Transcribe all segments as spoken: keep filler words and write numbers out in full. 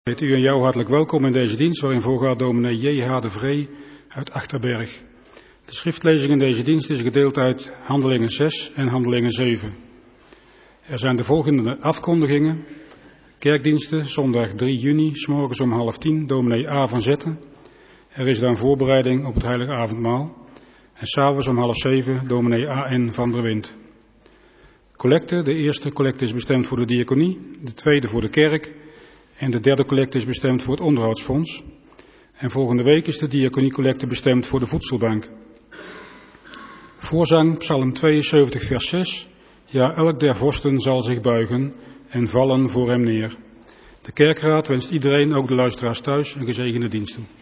Ik heet u en jou hartelijk welkom in deze dienst waarin voorgaat dominee J H de Vree uit Achterberg. De schriftlezing in deze dienst is gedeeld uit Handelingen zes en Handelingen zeven. Er zijn de volgende afkondigingen. Kerkdiensten, zondag drie juni, 's morgens om half tien, dominee A van Zetten. Er is dan voorbereiding op het heilige avondmaal. En s'avonds om half zeven, dominee A N van der Wind. Collecte, de eerste collecte is bestemd voor de diaconie, de tweede voor de kerk en de derde collecte is bestemd voor het onderhoudsfonds. En volgende week is de diaconiecollecte bestemd voor de voedselbank. Voorzang, Psalm tweeënzeventig vers zes. Ja, elk der vorsten zal zich buigen en vallen voor hem neer. De kerkraad wenst iedereen, ook de luisteraars thuis, een gezegende dienst toe.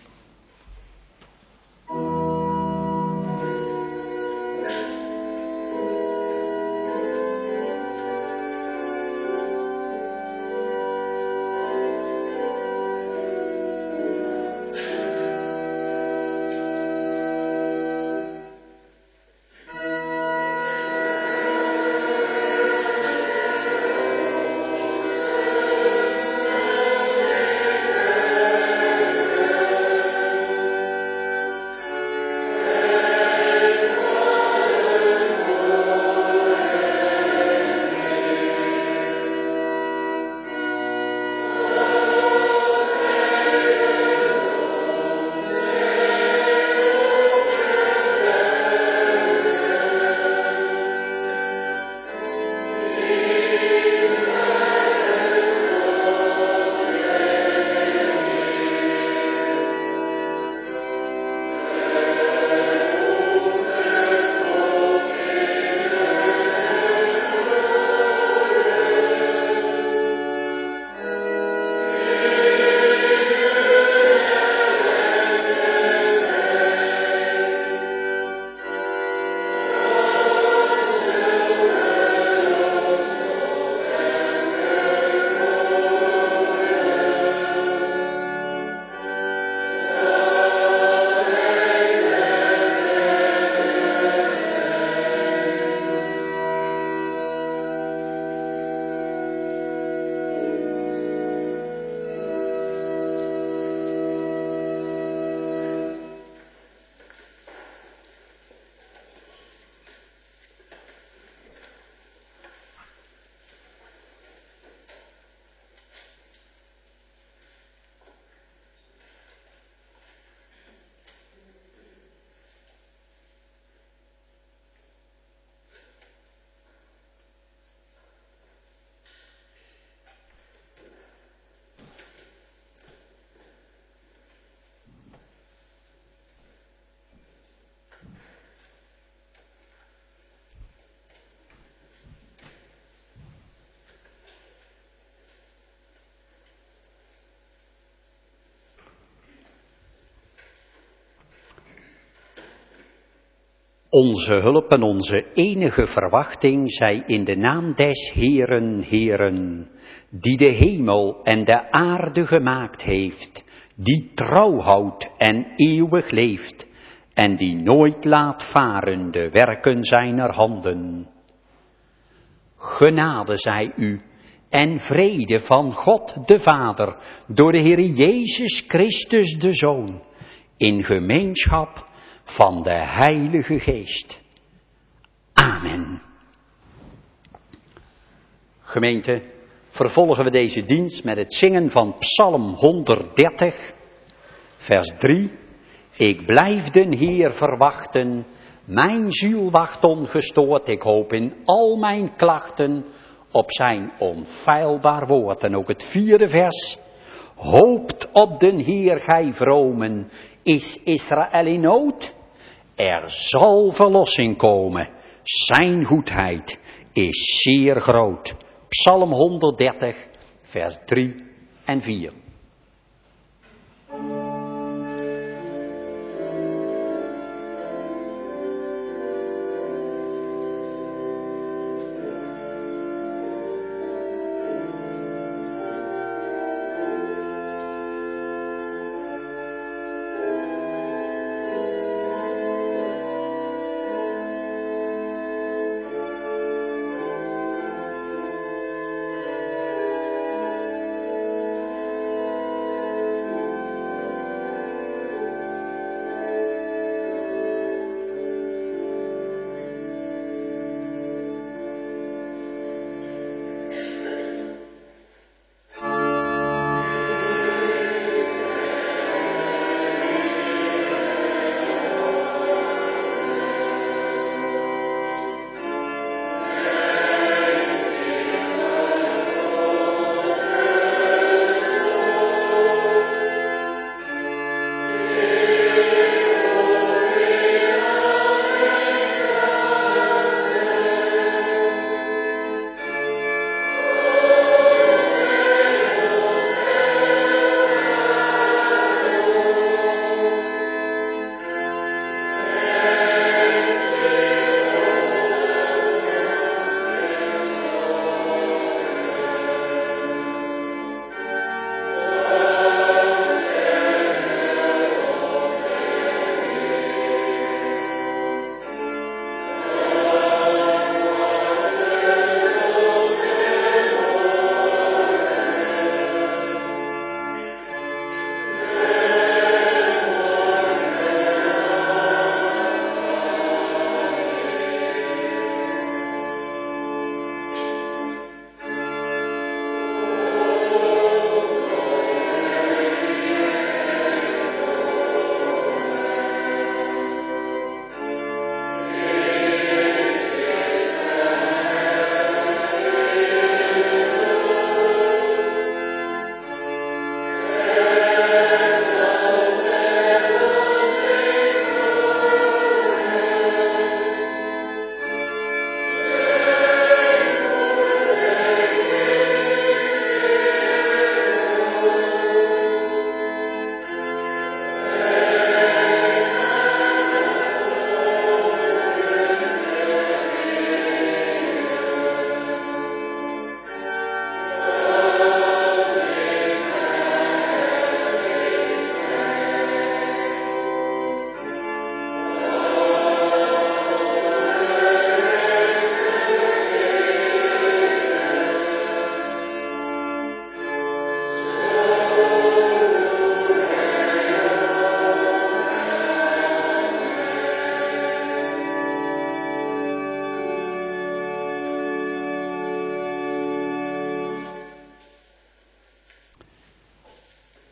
Onze hulp en onze enige verwachting zij in de naam des Heeren, Heeren, die de hemel en de aarde gemaakt heeft, die trouw houdt en eeuwig leeft, en die nooit laat varen de werken zijner handen. Genade zij u en vrede van God de Vader, door de Heer Jezus Christus de Zoon, in gemeenschap van de Heilige Geest. Amen. Gemeente, vervolgen we deze dienst met het zingen van Psalm honderddertig, vers drie. Ik blijf den Heer verwachten, mijn ziel wacht ongestoord, ik hoop in al mijn klachten op zijn onfeilbaar woord. En ook het vierde vers. Hoopt op den Heer gij vromen, is Israël in nood? Er zal verlossing komen, zijn goedheid is zeer groot. Psalm honderddertig, vers drie en vier.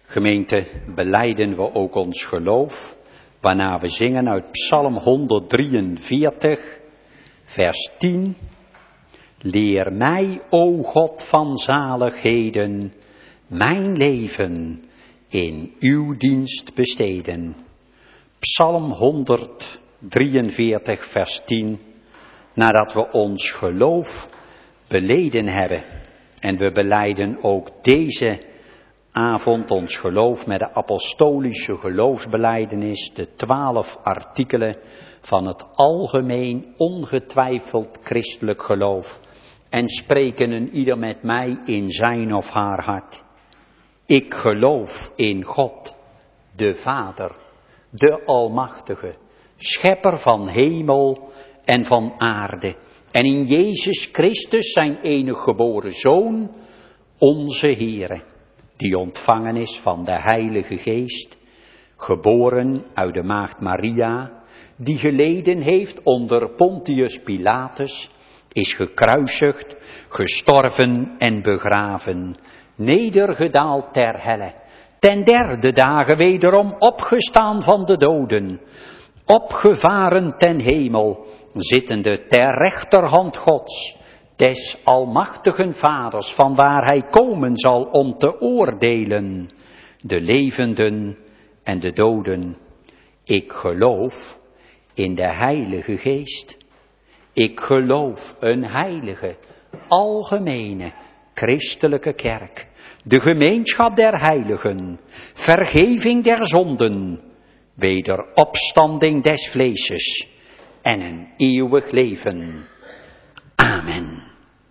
Gemeente, belijden we ook ons geloof, waarna we zingen uit Psalm honderddrieënveertig, vers tien. Leer mij, o God van zaligheden, mijn leven in uw dienst besteden. Psalm honderddrieënveertig, vers tien. Nadat we ons geloof beleden hebben. En we belijden ook deze avond ons geloof met de apostolische geloofsbelijdenis, de twaalf artikelen van het algemeen ongetwijfeld christelijk geloof. En spreken een ieder met mij in zijn of haar hart. Ik geloof in God, de Vader, de Almachtige, schepper van hemel en van aarde. En in Jezus Christus, zijn enige geboren Zoon, onze Heere, die ontvangen is van de Heilige Geest, geboren uit de maagd Maria, die geleden heeft onder Pontius Pilatus, is gekruisigd, gestorven en begraven, nedergedaald ter helle, ten derde dagen wederom opgestaan van de doden, opgevaren ten hemel, zittende ter rechterhand Gods, des almachtigen Vaders, vanwaar hij komen zal om te oordelen, de levenden en de doden. Ik geloof in de Heilige Geest. Ik geloof een heilige, algemene, christelijke kerk, de gemeenschap der heiligen, vergeving der zonden, wederopstanding des vleeses en een eeuwig leven. Amen.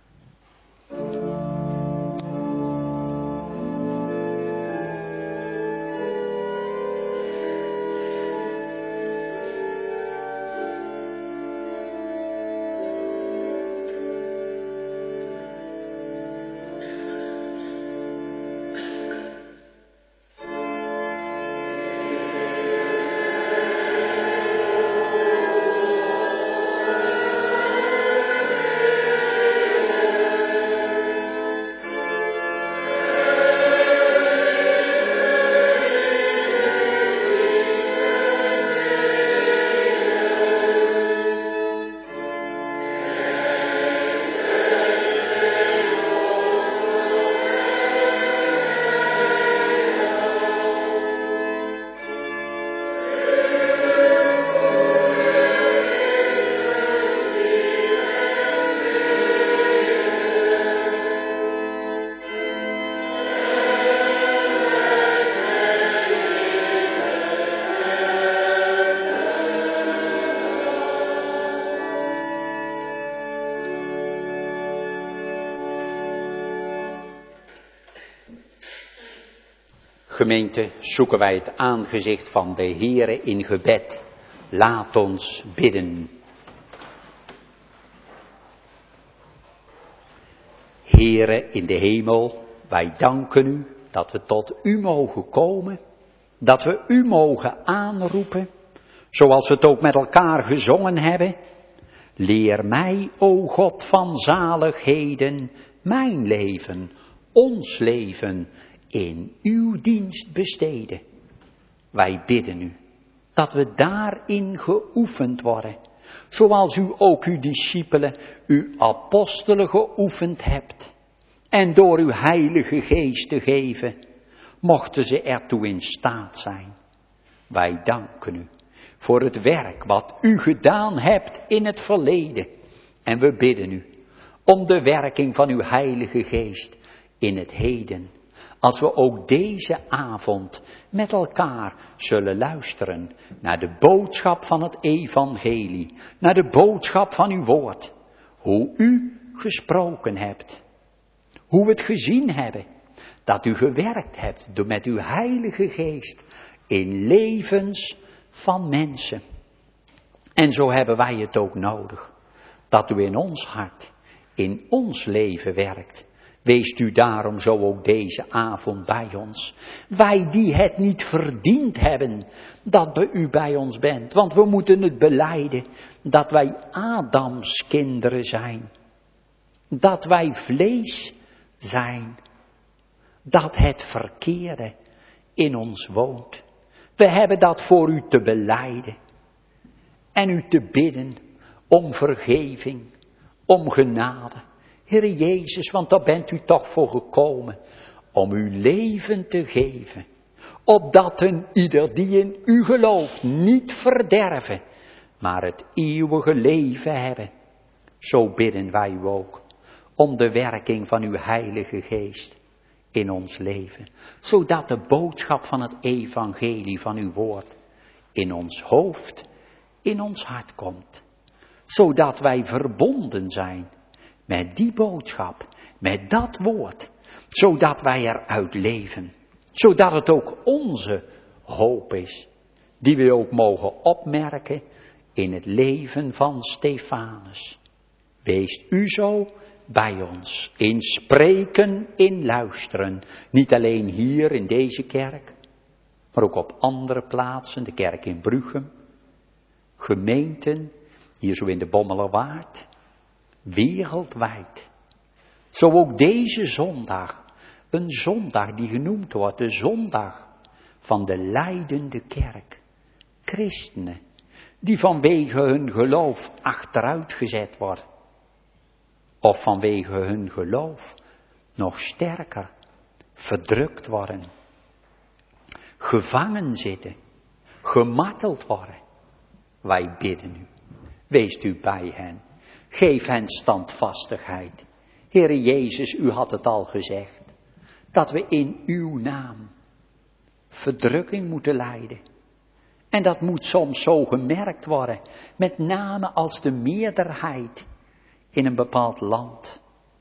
Gemeente, zoeken wij het aangezicht van de Heere in gebed. Laat ons bidden. Heere in de hemel, wij danken u dat we tot u mogen komen, dat we u mogen aanroepen, zoals we het ook met elkaar gezongen hebben. Leer mij, o God van zaligheden, mijn leven, ons leven, in uw dienst besteden. Wij bidden u dat we daarin geoefend worden, zoals u ook uw discipelen, uw apostelen geoefend hebt. En door uw Heilige Geest te geven, mochten ze ertoe in staat zijn. Wij danken u voor het werk wat u gedaan hebt in het verleden. En we bidden u om de werking van uw Heilige Geest in het heden. Als we ook deze avond met elkaar zullen luisteren naar de boodschap van het evangelie, naar de boodschap van uw woord. Hoe u gesproken hebt, hoe we het gezien hebben, dat u gewerkt hebt door met uw Heilige Geest in levens van mensen. En zo hebben wij het ook nodig, dat u in ons hart, in ons leven werkt. Weest u daarom zo ook deze avond bij ons. Wij die het niet verdiend hebben dat u bij ons bent. Want we moeten het belijden dat wij Adams kinderen zijn. Dat wij vlees zijn. Dat het verkeerde in ons woont. We hebben dat voor u te belijden en u te bidden om vergeving, om genade. Heere Jezus, want daar bent u toch voor gekomen, om uw leven te geven, opdat een ieder die in u gelooft niet verderven, maar het eeuwige leven hebben. Zo bidden wij u ook, om de werking van uw Heilige Geest in ons leven, zodat de boodschap van het evangelie van uw woord in ons hoofd, in ons hart komt, zodat wij verbonden zijn met die boodschap, met dat woord, zodat wij eruit leven, zodat het ook onze hoop is, die we ook mogen opmerken in het leven van Stefanus. Wees u zo bij ons, in spreken, in luisteren, niet alleen hier in deze kerk, maar ook op andere plaatsen, de kerk in Bruchem, gemeenten, hier zo in de Bommelerwaard, wereldwijd. Zo ook deze zondag, een zondag die genoemd wordt, de zondag van de lijdende kerk. Christenen, die vanwege hun geloof achteruit gezet worden. Of vanwege hun geloof nog sterker verdrukt worden. Gevangen zitten, gemarteld worden. Wij bidden u, wees u bij hen. Geef hen standvastigheid. Heere Jezus, u had het al gezegd, dat we in uw naam verdrukking moeten lijden. En dat moet soms zo gemerkt worden, met name als de meerderheid in een bepaald land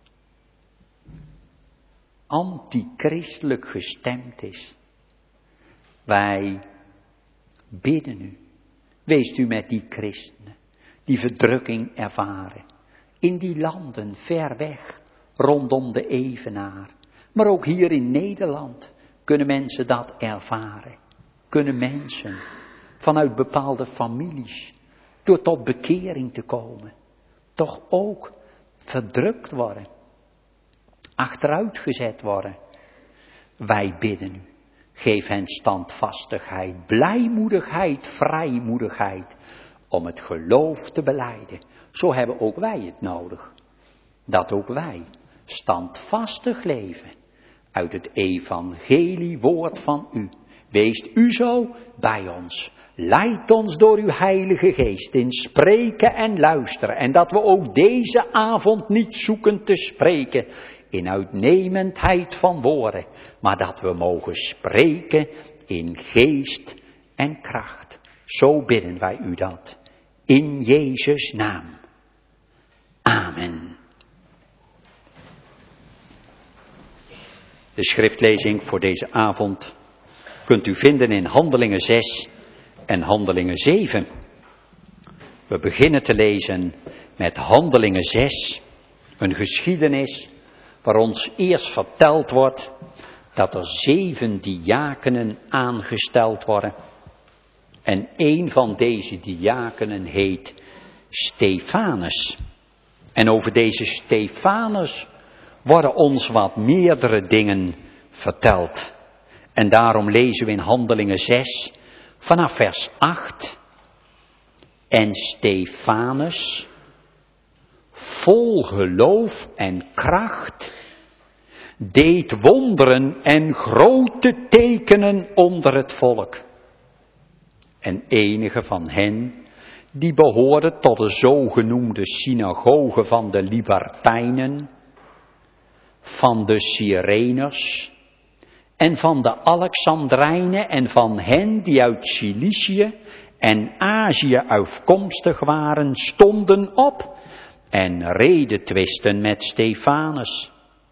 antichristelijk gestemd is. Wij bidden u, wees u met die christenen die verdrukking ervaren, in die landen ver weg, rondom de Evenaar. Maar ook hier in Nederland kunnen mensen dat ervaren. Kunnen mensen vanuit bepaalde families, door tot bekering te komen, toch ook verdrukt worden, achteruitgezet worden. Wij bidden u, geef hen standvastigheid, blijmoedigheid, vrijmoedigheid, om het geloof te belijden. Zo hebben ook wij het nodig, dat ook wij standvastig leven uit het evangeliewoord van u. Wees u zo bij ons. Leid ons door uw Heilige Geest in spreken en luisteren. En dat we ook deze avond niet zoeken te spreken in uitnemendheid van woorden. Maar dat we mogen spreken in geest en kracht. Zo bidden wij u dat. In Jezus' naam. Amen. De schriftlezing voor deze avond kunt u vinden in Handelingen zes en Handelingen zeven. We beginnen te lezen met Handelingen zes, een geschiedenis waar ons eerst verteld wordt dat er zeven diakenen aangesteld worden. En een van deze diakenen heet Stefanus. En over deze Stefanus worden ons wat meerdere dingen verteld. En daarom lezen we in Handelingen zes vanaf vers acht. En Stefanus, vol geloof en kracht, deed wonderen en grote tekenen onder het volk. En enige van hen, die behoorden tot de zogenoemde synagoge van de Libertijnen, van de Cyreners en van de Alexandrijnen en van hen die uit Cilicië en Azië afkomstig waren, stonden op en redetwisten met Stefanus.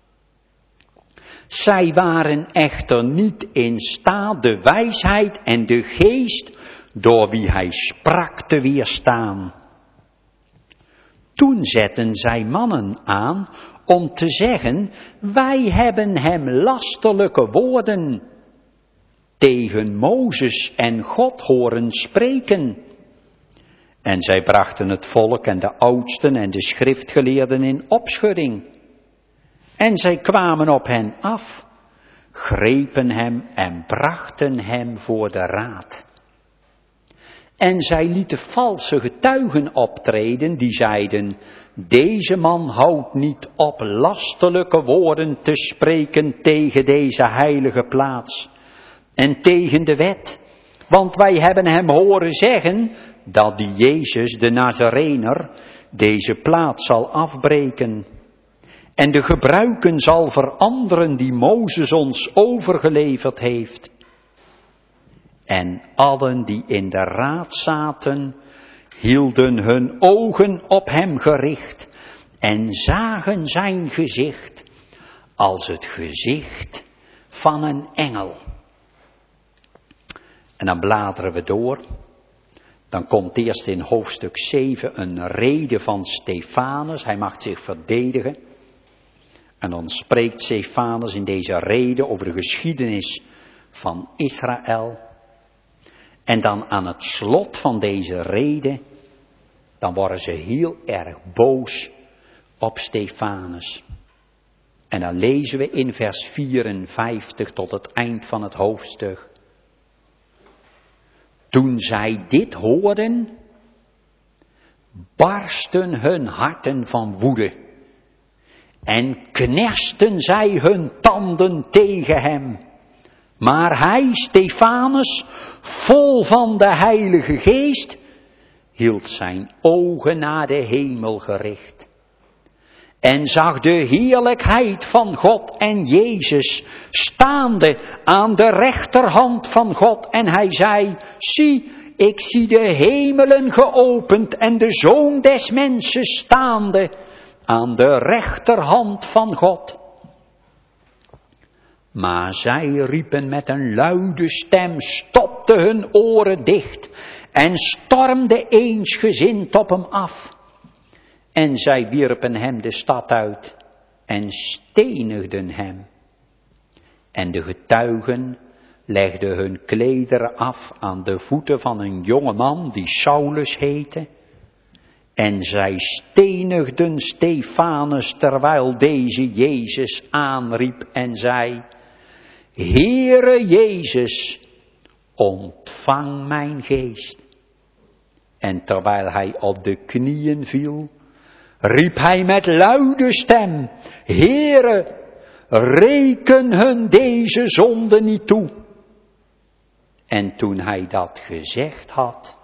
Zij waren echter niet in staat de wijsheid en de geest door wie hij sprak te weerstaan. Toen zetten zij mannen aan om te zeggen, wij hebben hem lasterlijke woorden tegen Mozes en God horen spreken. En zij brachten het volk en de oudsten en de schriftgeleerden in opschudding. En zij kwamen op hen af, grepen hem en brachten hem voor de raad. En zij lieten valse getuigen optreden die zeiden, deze man houdt niet op lastelijke woorden te spreken tegen deze heilige plaats en tegen de wet. Want wij hebben hem horen zeggen dat die Jezus de Nazarener deze plaats zal afbreken en de gebruiken zal veranderen die Mozes ons overgeleverd heeft. En allen die in de raad zaten, hielden hun ogen op hem gericht en zagen zijn gezicht als het gezicht van een engel. En dan bladeren we door. Dan komt eerst in hoofdstuk zeven een rede van Stefanus. Hij mag zich verdedigen. En dan spreekt Stefanus in deze rede over de geschiedenis van Israël. En dan aan het slot van deze rede, dan worden ze heel erg boos op Stefanus. En dan lezen we in vers vierenvijftig tot het eind van het hoofdstuk. Toen zij dit hoorden, barsten hun harten van woede en knersten zij hun tanden tegen hem. Maar hij, Stefanus, vol van de Heilige Geest, hield zijn ogen naar de hemel gericht en zag de heerlijkheid van God en Jezus staande aan de rechterhand van God. En hij zei, zie, ik zie de hemelen geopend en de Zoon des Mensen staande aan de rechterhand van God. Maar zij riepen met een luide stem, stopten hun oren dicht en stormden eensgezind op hem af. En zij wierpen hem de stad uit en stenigden hem. En de getuigen legden hun klederen af aan de voeten van een jonge man die Saulus heette. En zij stenigden Stefanus terwijl deze Jezus aanriep en zei, Heere Jezus, ontvang mijn geest. En terwijl hij op de knieën viel, riep hij met luide stem, Heere, reken hun deze zonde niet toe. En toen hij dat gezegd had,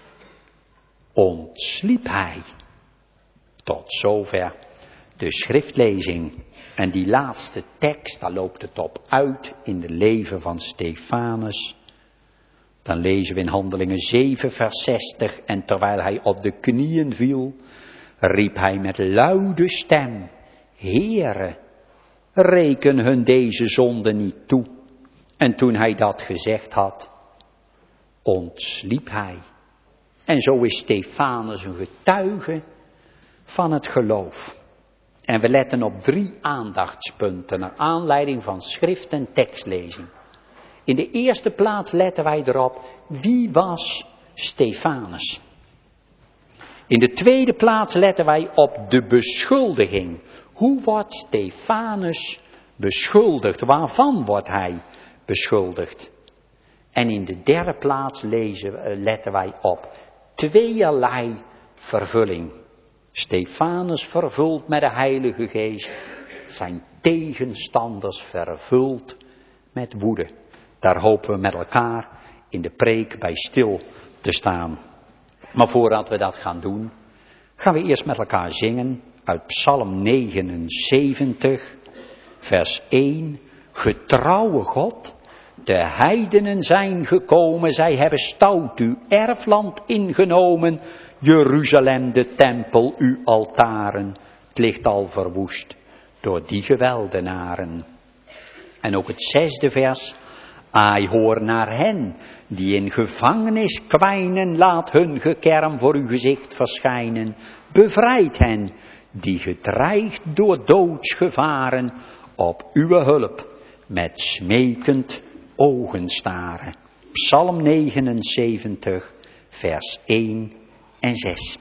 ontsliep hij. Tot zover de schriftlezing. En die laatste tekst, daar loopt het op uit in het leven van Stefanus. Dan lezen we in Handelingen zeven vers zestig. En terwijl hij op de knieën viel, riep hij met luide stem, Heere, reken hun deze zonde niet toe. En toen hij dat gezegd had, ontsliep hij. En zo is Stefanus een getuige van het geloof. En we letten op drie aandachtspunten naar aanleiding van schrift en tekstlezing. In de eerste plaats letten wij erop, wie was Stefanus? In de tweede plaats letten wij op de beschuldiging. Hoe wordt Stefanus beschuldigd? Waarvan wordt hij beschuldigd? En in de derde plaats lezen, letten wij op tweeërlei vervulling. Stefanus vervuld met de Heilige Geest, zijn tegenstanders vervuld met woede. Daar hopen we met elkaar in de preek bij stil te staan. Maar voordat we dat gaan doen, gaan we eerst met elkaar zingen uit Psalm negenenzeventig, vers één. Getrouwe God, de heidenen zijn gekomen, zij hebben stout uw erfland ingenomen. Jeruzalem, de tempel, uw altaren, het ligt al verwoest door die geweldenaren. En ook het zesde vers, ai hoor naar hen, die in gevangenis kwijnen, laat hun gekerm voor uw gezicht verschijnen. Bevrijd hen, die gedreigd door doodsgevaren, op uw hulp met smekend ogen staren. Psalm negenenzeventig, vers één en zes.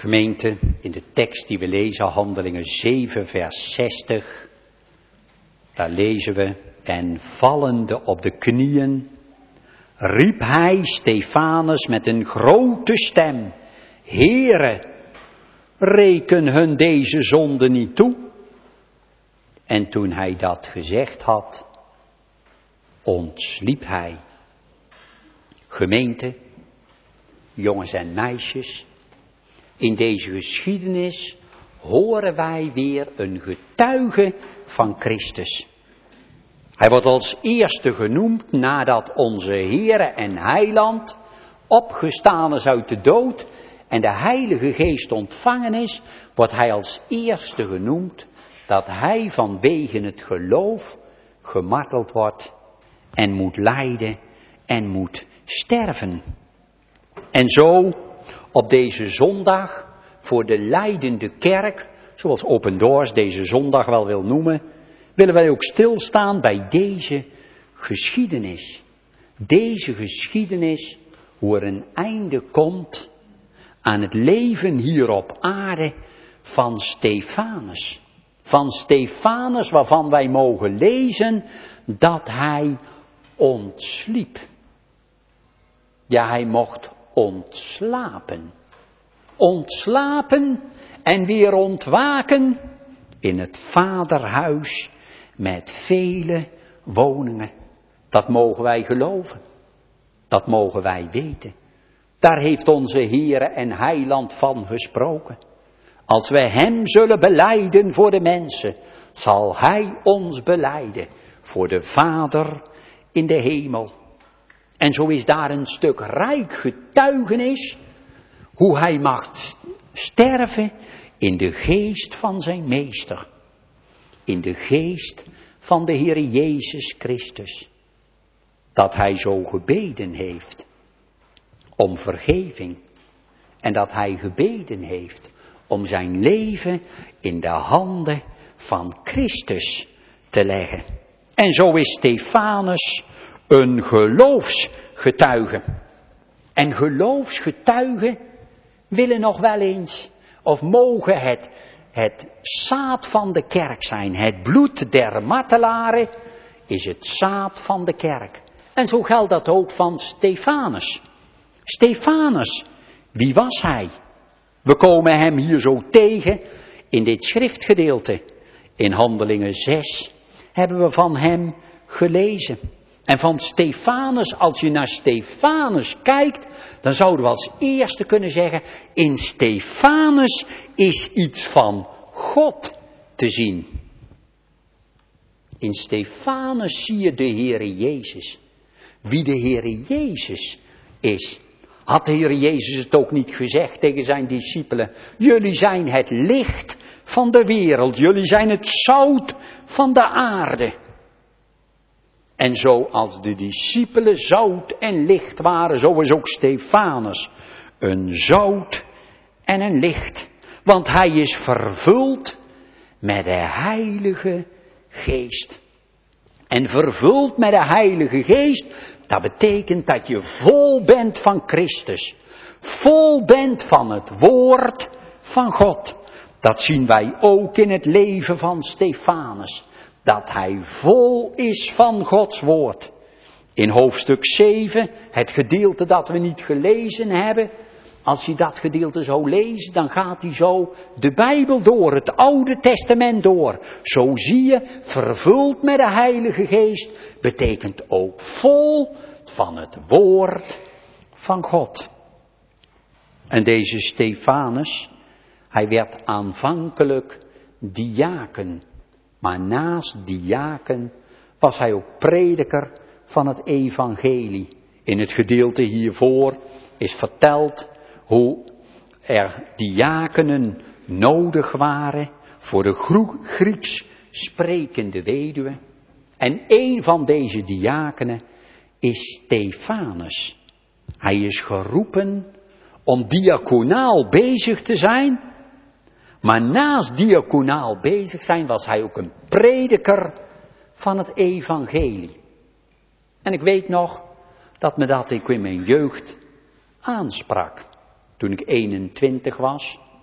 Gemeente, in de tekst die we lezen, Handelingen zeven, vers zestig, daar lezen we, en vallende op de knieën, riep hij Stefanus met een grote stem, Heere, reken hun deze zonde niet toe. En toen hij dat gezegd had, ontsliep hij. Gemeente, jongens en meisjes, in deze geschiedenis horen wij weer een getuige van Christus. Hij wordt als eerste genoemd nadat onze Heere en Heiland opgestaan is uit de dood en de Heilige Geest ontvangen is, wordt hij als eerste genoemd dat hij vanwege het geloof gemarteld wordt en moet lijden en moet sterven. En zo op deze zondag voor de lijdende kerk, zoals Open Doors deze zondag wel wil noemen, willen wij ook stilstaan bij deze geschiedenis. Deze geschiedenis, hoe er een einde komt aan het leven hier op aarde van Stefanus. Van Stefanus waarvan wij mogen lezen dat hij ontsliep. Ja, hij mocht ontslapen. Ontslapen en weer ontwaken in het vaderhuis met vele woningen. Dat mogen wij geloven. Dat mogen wij weten. Daar heeft onze Heere en Heiland van gesproken. Als wij hem zullen belijden voor de mensen, zal hij ons belijden voor de Vader in de hemel. En zo is daar een stuk rijk getuigenis hoe hij mag sterven in de geest van zijn meester. In de geest van de Heer Jezus Christus. Dat hij zo gebeden heeft om vergeving. En dat hij gebeden heeft om zijn leven in de handen van Christus te leggen. En zo is Stefanus een geloofsgetuige. En geloofsgetuigen willen nog wel eens, of mogen het, het zaad van de kerk zijn. Het bloed der martelaren is het zaad van de kerk. En zo geldt dat ook van Stefanus. Stefanus, wie was hij? We komen hem hier zo tegen in dit schriftgedeelte. In Handelingen zes hebben we van hem gelezen. En van Stefanus, als je naar Stefanus kijkt, dan zouden we als eerste kunnen zeggen, in Stefanus is iets van God te zien. In Stefanus zie je de Heere Jezus. Wie de Heere Jezus is. Had de Heere Jezus het ook niet gezegd tegen zijn discipelen? Jullie zijn het licht van de wereld. Jullie zijn het zout van de aarde. En zoals de discipelen zout en licht waren, zo is ook Stefanus een zout en een licht. Want hij is vervuld met de Heilige Geest. En vervuld met de Heilige Geest, dat betekent dat je vol bent van Christus. Vol bent van het woord van God. Dat zien wij ook in het leven van Stefanus. Dat hij vol is van Gods woord. In hoofdstuk zeven, het gedeelte dat we niet gelezen hebben. Als je dat gedeelte zou lezen, dan gaat hij zo de Bijbel door, het Oude Testament door. Zo zie je, vervuld met de Heilige Geest, betekent ook vol van het woord van God. En deze Stefanus, hij werd aanvankelijk diaken. Maar naast diaken was hij ook prediker van het evangelie. In het gedeelte hiervoor is verteld hoe er diakenen nodig waren voor de Grieks sprekende weduwe. En een van deze diakenen is Stefanus. Hij is geroepen om diaconaal bezig te zijn. Maar naast diaconaal bezig zijn was hij ook een prediker van het evangelie. En ik weet nog dat me dat ik in mijn jeugd aansprak. Toen ik eenentwintig was.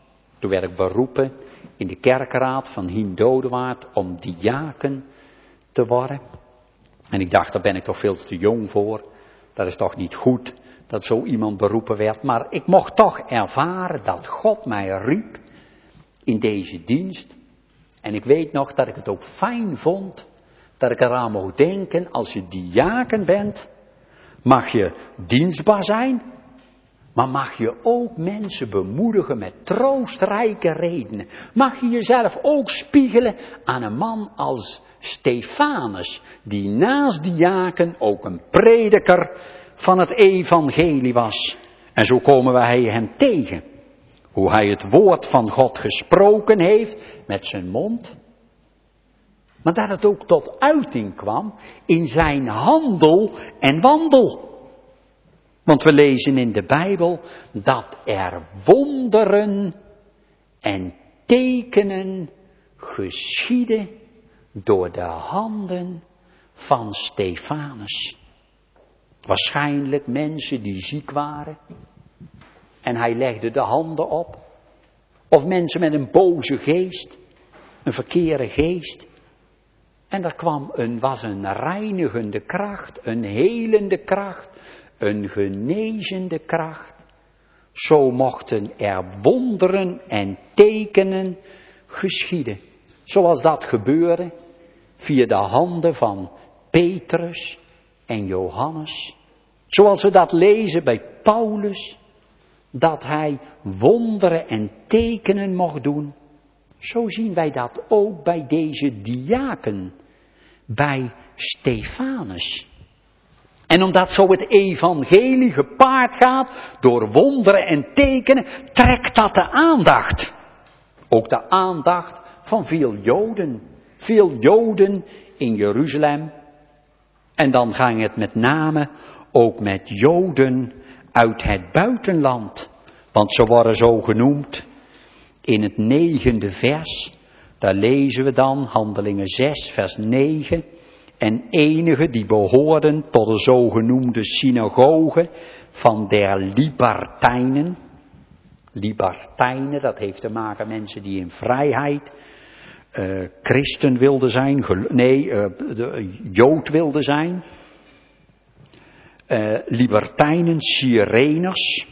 Toen werd ik beroepen in de kerkraad van Hien Dodewaard om diaken te worden. En ik dacht, daar ben ik toch veel te jong voor. Dat is toch niet goed dat zo iemand beroepen werd. Maar ik mocht toch ervaren dat God mij riep in deze dienst. En ik weet nog dat ik het ook fijn vond dat ik eraan mocht denken, als je diaken bent, mag je dienstbaar zijn, maar mag je ook mensen bemoedigen met troostrijke redenen. Mag je jezelf ook spiegelen aan een man als Stefanus, die naast diaken ook een prediker van het evangelie was. En zo komen wij hem tegen. Hoe hij het woord van God gesproken heeft met zijn mond. Maar dat het ook tot uiting kwam in zijn handel en wandel. Want we lezen in de Bijbel dat er wonderen en tekenen geschieden door de handen van Stefanus. Waarschijnlijk mensen die ziek waren. En hij legde de handen op. Of mensen met een boze geest. Een verkeerde geest. En er kwam een, was een reinigende kracht. Een helende kracht. Een genezende kracht. Zo mochten er wonderen en tekenen geschieden. Zoals dat gebeurde via de handen van Petrus en Johannes. Zoals we dat lezen bij Paulus. Dat hij wonderen en tekenen mocht doen. Zo zien wij dat ook bij deze diaken. Bij Stefanus. En omdat zo het evangelie gepaard gaat door wonderen en tekenen, trekt dat de aandacht. Ook de aandacht van veel Joden. Veel Joden in Jeruzalem. En dan ging het met name ook met Joden uit het buitenland. Want ze worden zo genoemd in het negende vers. Daar lezen we dan Handelingen zes vers negen. En enigen die behoorden tot de zogenoemde synagoge van der Libertijnen. Libertijnen, dat heeft te maken met mensen die in vrijheid uh, christen wilden zijn. Gel- nee, uh, de, Jood wilden zijn. Uh, Libertijnen, Cyreners.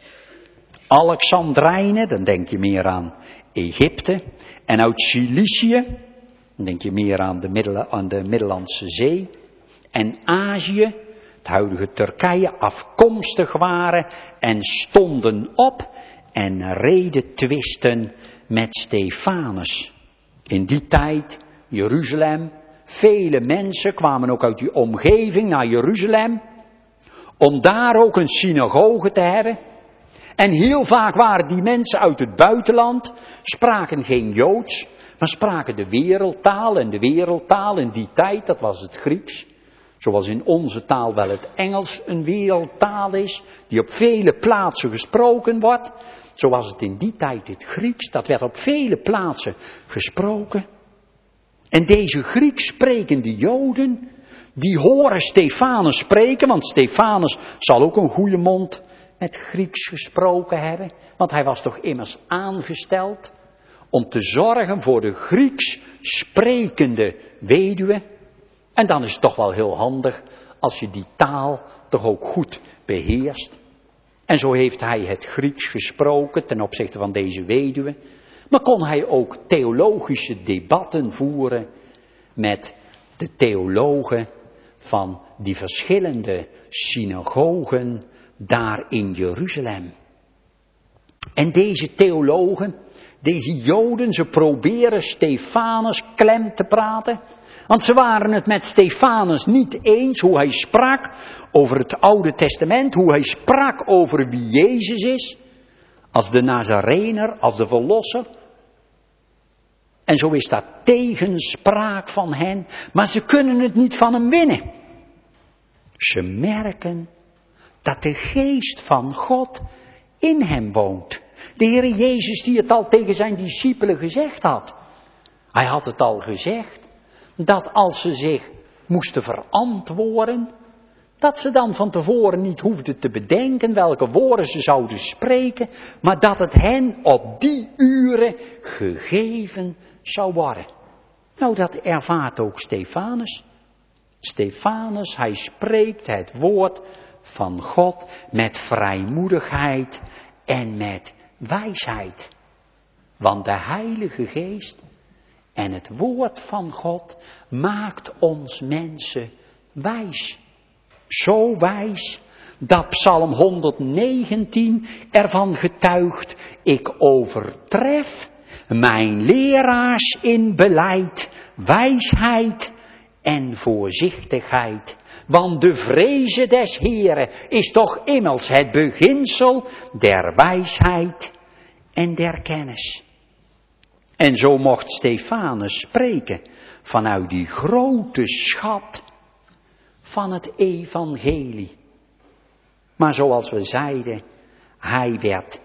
Alexandrijnen, dan denk je meer aan Egypte. En uit Cilicië, dan denk je meer aan de, Middel, aan de Middellandse Zee. En Azië, het huidige Turkije, afkomstig waren en stonden op en reden twisten met Stefanus. In die tijd, Jeruzalem, vele mensen kwamen ook uit die omgeving naar Jeruzalem, om daar ook een synagoge te hebben. En heel vaak waren die mensen uit het buitenland, spraken geen Joods, maar spraken de wereldtaal. En de wereldtaal in die tijd, dat was het Grieks. Zoals in onze taal wel het Engels een wereldtaal is, die op vele plaatsen gesproken wordt. Zo was het in die tijd het Grieks, dat werd op vele plaatsen gesproken. En deze Grieks sprekende Joden, die horen Stefanus spreken, want Stefanus zal ook een goede mond met Grieks gesproken hebben. Want hij was toch immers aangesteld om te zorgen voor de Grieks sprekende weduwe. En dan is het toch wel heel handig als je die taal toch ook goed beheerst. En zo heeft hij het Grieks gesproken ten opzichte van deze weduwe. Maar kon hij ook theologische debatten voeren met de theologen van die verschillende synagogen daar in Jeruzalem. En deze theologen, deze Joden, ze proberen Stefanus klem te praten. Want ze waren het met Stefanus niet eens hoe hij sprak over het Oude Testament, hoe hij sprak over wie Jezus is, als de Nazarener, als de Verlosser. En zo is dat tegenspraak van hen, maar ze kunnen het niet van hem winnen. Ze merken dat de geest van God in hem woont. De Heer Jezus die het al tegen zijn discipelen gezegd had. Hij had het al gezegd, dat als ze zich moesten verantwoorden, Dat ze dan van tevoren niet hoefden te bedenken welke woorden ze zouden spreken, maar dat het hen op die uren gegeven zou worden. Nou, dat ervaart ook Stefanus. Stefanus, hij spreekt het woord van God met vrijmoedigheid en met wijsheid. Want de Heilige Geest en het woord van God maakt ons mensen wijs. Zo wijs dat Psalm honderdnegentien ervan getuigt: ik overtref mijn leraars in beleid, wijsheid en voorzichtigheid. Want de vreze des Heeren is toch immers het beginsel der wijsheid en der kennis. En zo mocht Stefanus spreken vanuit die grote schat van het evangelie. Maar zoals we zeiden, hij werd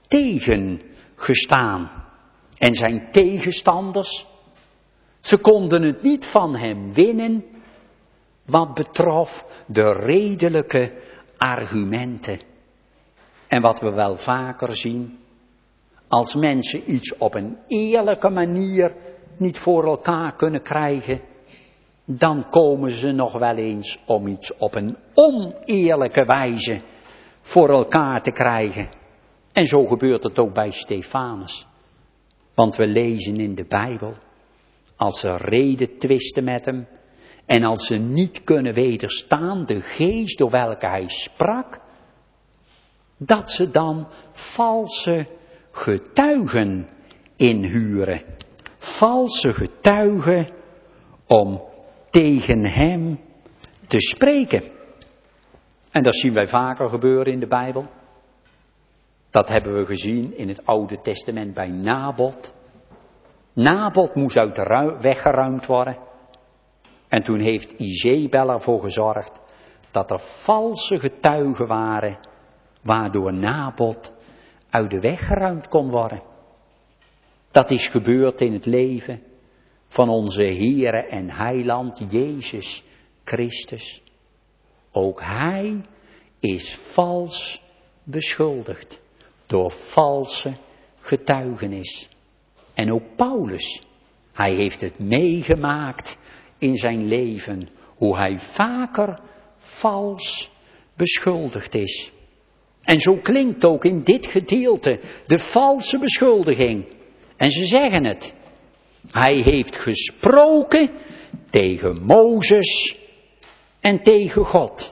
tegengestaan. En zijn tegenstanders, ze konden het niet van hem winnen wat betrof de redelijke argumenten. En wat we wel vaker zien, als mensen iets op een eerlijke manier niet voor elkaar kunnen krijgen, dan komen ze nog wel eens om iets op een oneerlijke wijze voor elkaar te krijgen. En zo gebeurt het ook bij Stefanus. Want we lezen in de Bijbel, als ze reden twisten met hem, en als ze niet kunnen wederstaan de geest door welke hij sprak, dat ze dan valse getuigen inhuren. Valse getuigen om tegen hem te spreken. En dat zien wij vaker gebeuren in de Bijbel. Dat hebben we gezien in het Oude Testament bij Nabot. Nabot moest uit de ru- weggeruimd worden. En toen heeft Izebel ervoor gezorgd dat er valse getuigen waren, waardoor Nabot uit de weg geruimd kon worden. Dat is gebeurd in het leven van onze Heere en Heiland Jezus Christus. Ook hij is vals beschuldigd door valse getuigenis. En ook Paulus, hij heeft het meegemaakt in zijn leven, hoe hij vaker vals beschuldigd is. En zo klinkt ook in dit gedeelte de valse beschuldiging. En ze zeggen het. Hij heeft gesproken tegen Mozes en tegen God.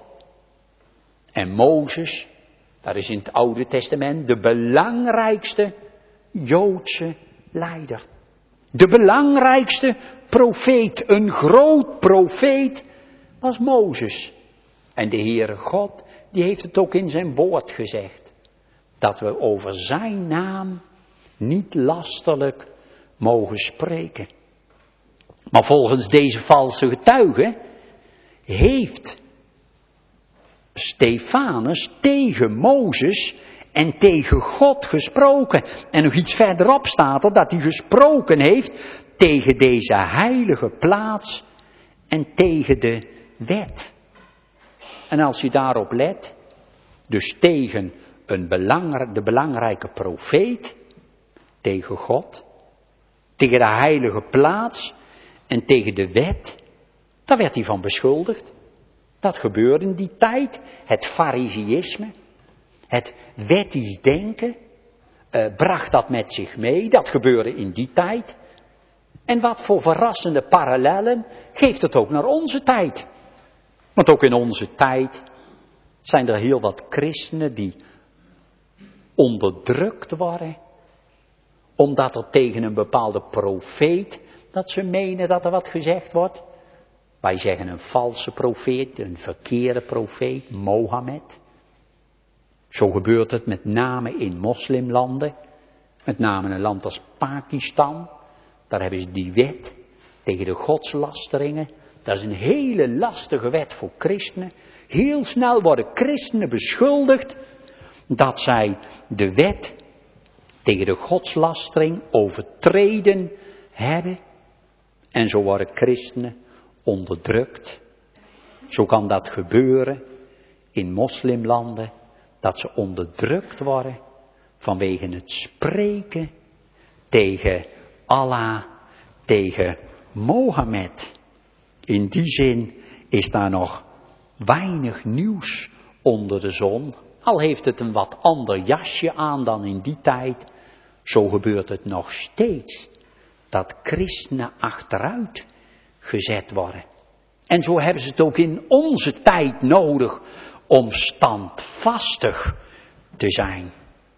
En Mozes, dat is in het Oude Testament de belangrijkste Joodse leider. De belangrijkste profeet, een groot profeet was Mozes. En de Heere God, die heeft het ook in zijn woord gezegd. Dat we over zijn naam niet lastelijk mogen spreken. Maar volgens deze valse getuige heeft Stefanus tegen Mozes en tegen God gesproken. En nog iets verderop staat er dat hij gesproken heeft tegen deze heilige plaats en tegen de wet. En als je daarop let, dus tegen een belangrij- de belangrijke profeet, tegen God, tegen de heilige plaats en tegen de wet, daar werd hij van beschuldigd. Dat gebeurde in die tijd, het fariseïsme, het wettisch denken, eh, bracht dat met zich mee, dat gebeurde in die tijd. En wat voor verrassende parallellen geeft het ook naar onze tijd. Want ook in onze tijd zijn er heel wat christenen die onderdrukt worden, omdat er tegen een bepaalde profeet, dat ze menen dat er wat gezegd wordt. Wij zeggen een valse profeet, een verkeerde profeet, Mohammed. Zo gebeurt het met name in moslimlanden, met name een land als Pakistan. Daar hebben ze die wet tegen de godslasteringen. Dat is een hele lastige wet voor christenen. Heel snel worden christenen beschuldigd dat zij de wet tegen de godslastering overtreden hebben. En zo worden christenen onderdrukt. Zo kan dat gebeuren in moslimlanden, dat ze onderdrukt worden vanwege het spreken tegen Allah, tegen Mohammed. In die zin is daar nog weinig nieuws onder de zon. Al heeft het een wat ander jasje aan dan in die tijd. Zo gebeurt het nog steeds dat christenen achteruit gezet worden. En zo hebben ze het ook in onze tijd nodig om standvastig te zijn.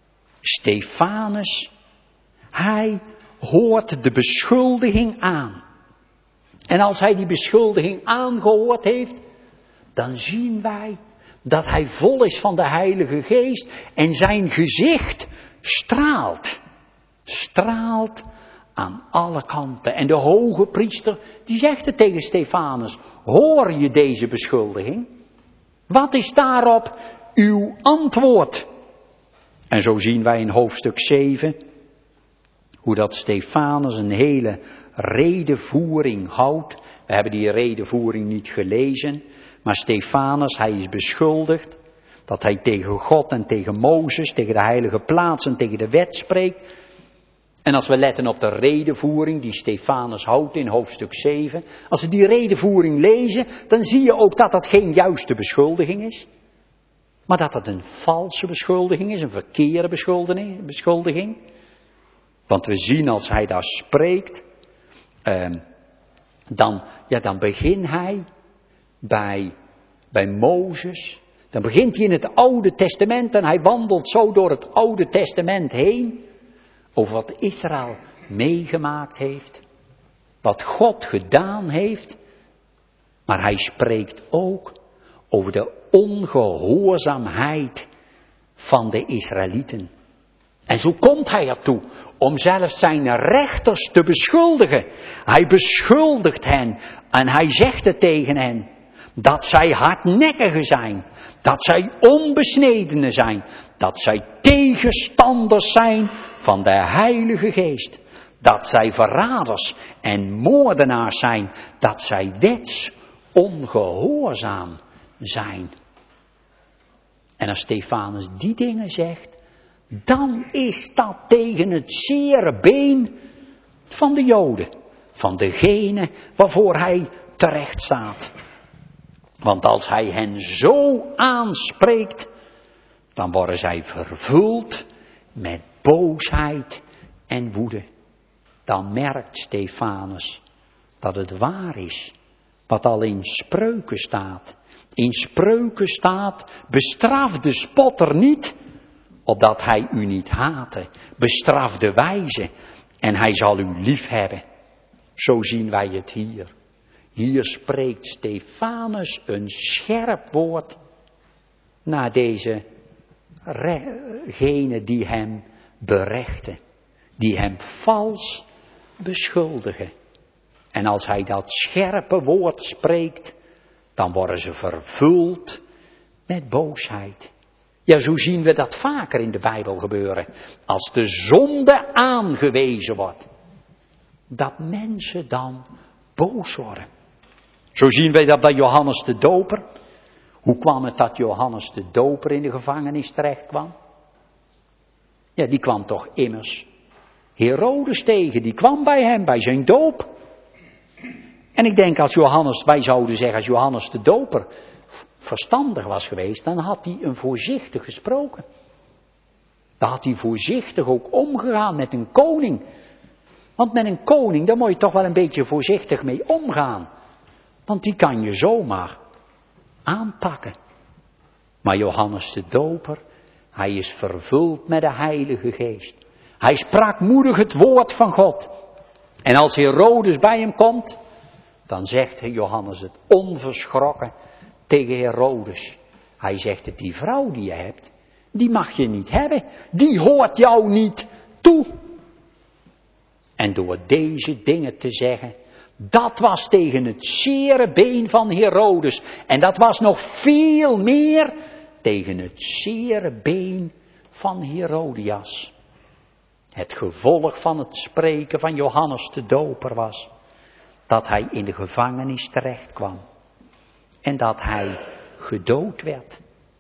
Stefanus, hij hoort de beschuldiging aan. En als hij die beschuldiging aangehoord heeft, dan zien wij dat hij vol is van de Heilige Geest en zijn gezicht straalt. Straalt aan alle kanten. En de hoge priester, die zegt het tegen Stefanus: hoor je deze beschuldiging? Wat is daarop uw antwoord? En zo zien wij in hoofdstuk zeven hoe dat Stefanus een hele redevoering houdt. We hebben die redevoering niet gelezen, maar Stefanus, hij is beschuldigd dat hij tegen God en tegen Mozes, tegen de heilige plaats en tegen de wet spreekt. En als we letten op de redevoering die Stefanus houdt in hoofdstuk zeven, als we die redevoering lezen, dan zie je ook dat dat geen juiste beschuldiging is. Maar dat het een valse beschuldiging is, een verkeerde beschuldiging. Want we zien als hij daar spreekt, eh, dan, ja, dan begint hij bij, bij Mozes. Dan begint hij in het Oude Testament en hij wandelt zo door het Oude Testament heen. Over wat Israël meegemaakt heeft. Wat God gedaan heeft. Maar hij spreekt ook over de ongehoorzaamheid van de Israëlieten. En zo komt hij ertoe om zelfs zijn rechters te beschuldigen. Hij beschuldigt hen en hij zegt het tegen hen. Dat zij hardnekkigen zijn. Dat zij onbesnedenen zijn. Dat zij tegenstanders zijn van de Heilige Geest. Dat zij verraders en moordenaars zijn. Dat zij wetsongehoorzaam zijn. En als Stefanus die dingen zegt, dan is dat tegen het zere been van de Joden. Van degene waarvoor hij terecht staat. Want als hij hen zo aanspreekt, dan worden zij vervuld met boosheid en woede. Dan merkt Stefanus dat het waar is, wat al in Spreuken staat. In Spreuken staat, bestraf de spotter niet, opdat hij u niet hate. Bestraf de wijze en hij zal u lief hebben. Zo zien wij het hier. Hier spreekt Stefanus een scherp woord naar deze gene die hem berechten. Die hem vals beschuldigen. En als hij dat scherpe woord spreekt, dan worden ze vervuld met boosheid. Ja, zo zien we dat vaker in de Bijbel gebeuren. Als de zonde aangewezen wordt, dat mensen dan boos worden. Zo zien wij dat bij Johannes de Doper. Hoe kwam het dat Johannes de Doper in de gevangenis terecht kwam? Ja, die kwam toch immers Herodes tegen. Die kwam bij hem, bij zijn doop. En ik denk als Johannes, wij zouden zeggen als Johannes de Doper verstandig was geweest, dan had hij een voorzichtig gesproken. Dan had hij voorzichtig ook omgegaan met een koning. Want met een koning, daar moet je toch wel een beetje voorzichtig mee omgaan. Want die kan je zomaar aanpakken. Maar Johannes de Doper, hij is vervuld met de Heilige Geest. Hij sprak moedig het woord van God. En als Herodes bij hem komt, dan zegt Johannes het onverschrokken tegen Herodes. Hij zegt het, die vrouw die je hebt, die mag je niet hebben. Die hoort jou niet toe. En door deze dingen te zeggen, dat was tegen het zere been van Herodes. En dat was nog veel meer tegen het zere been van Herodias. Het gevolg van het spreken van Johannes de Doper was dat hij in de gevangenis terecht kwam. En dat hij gedood werd.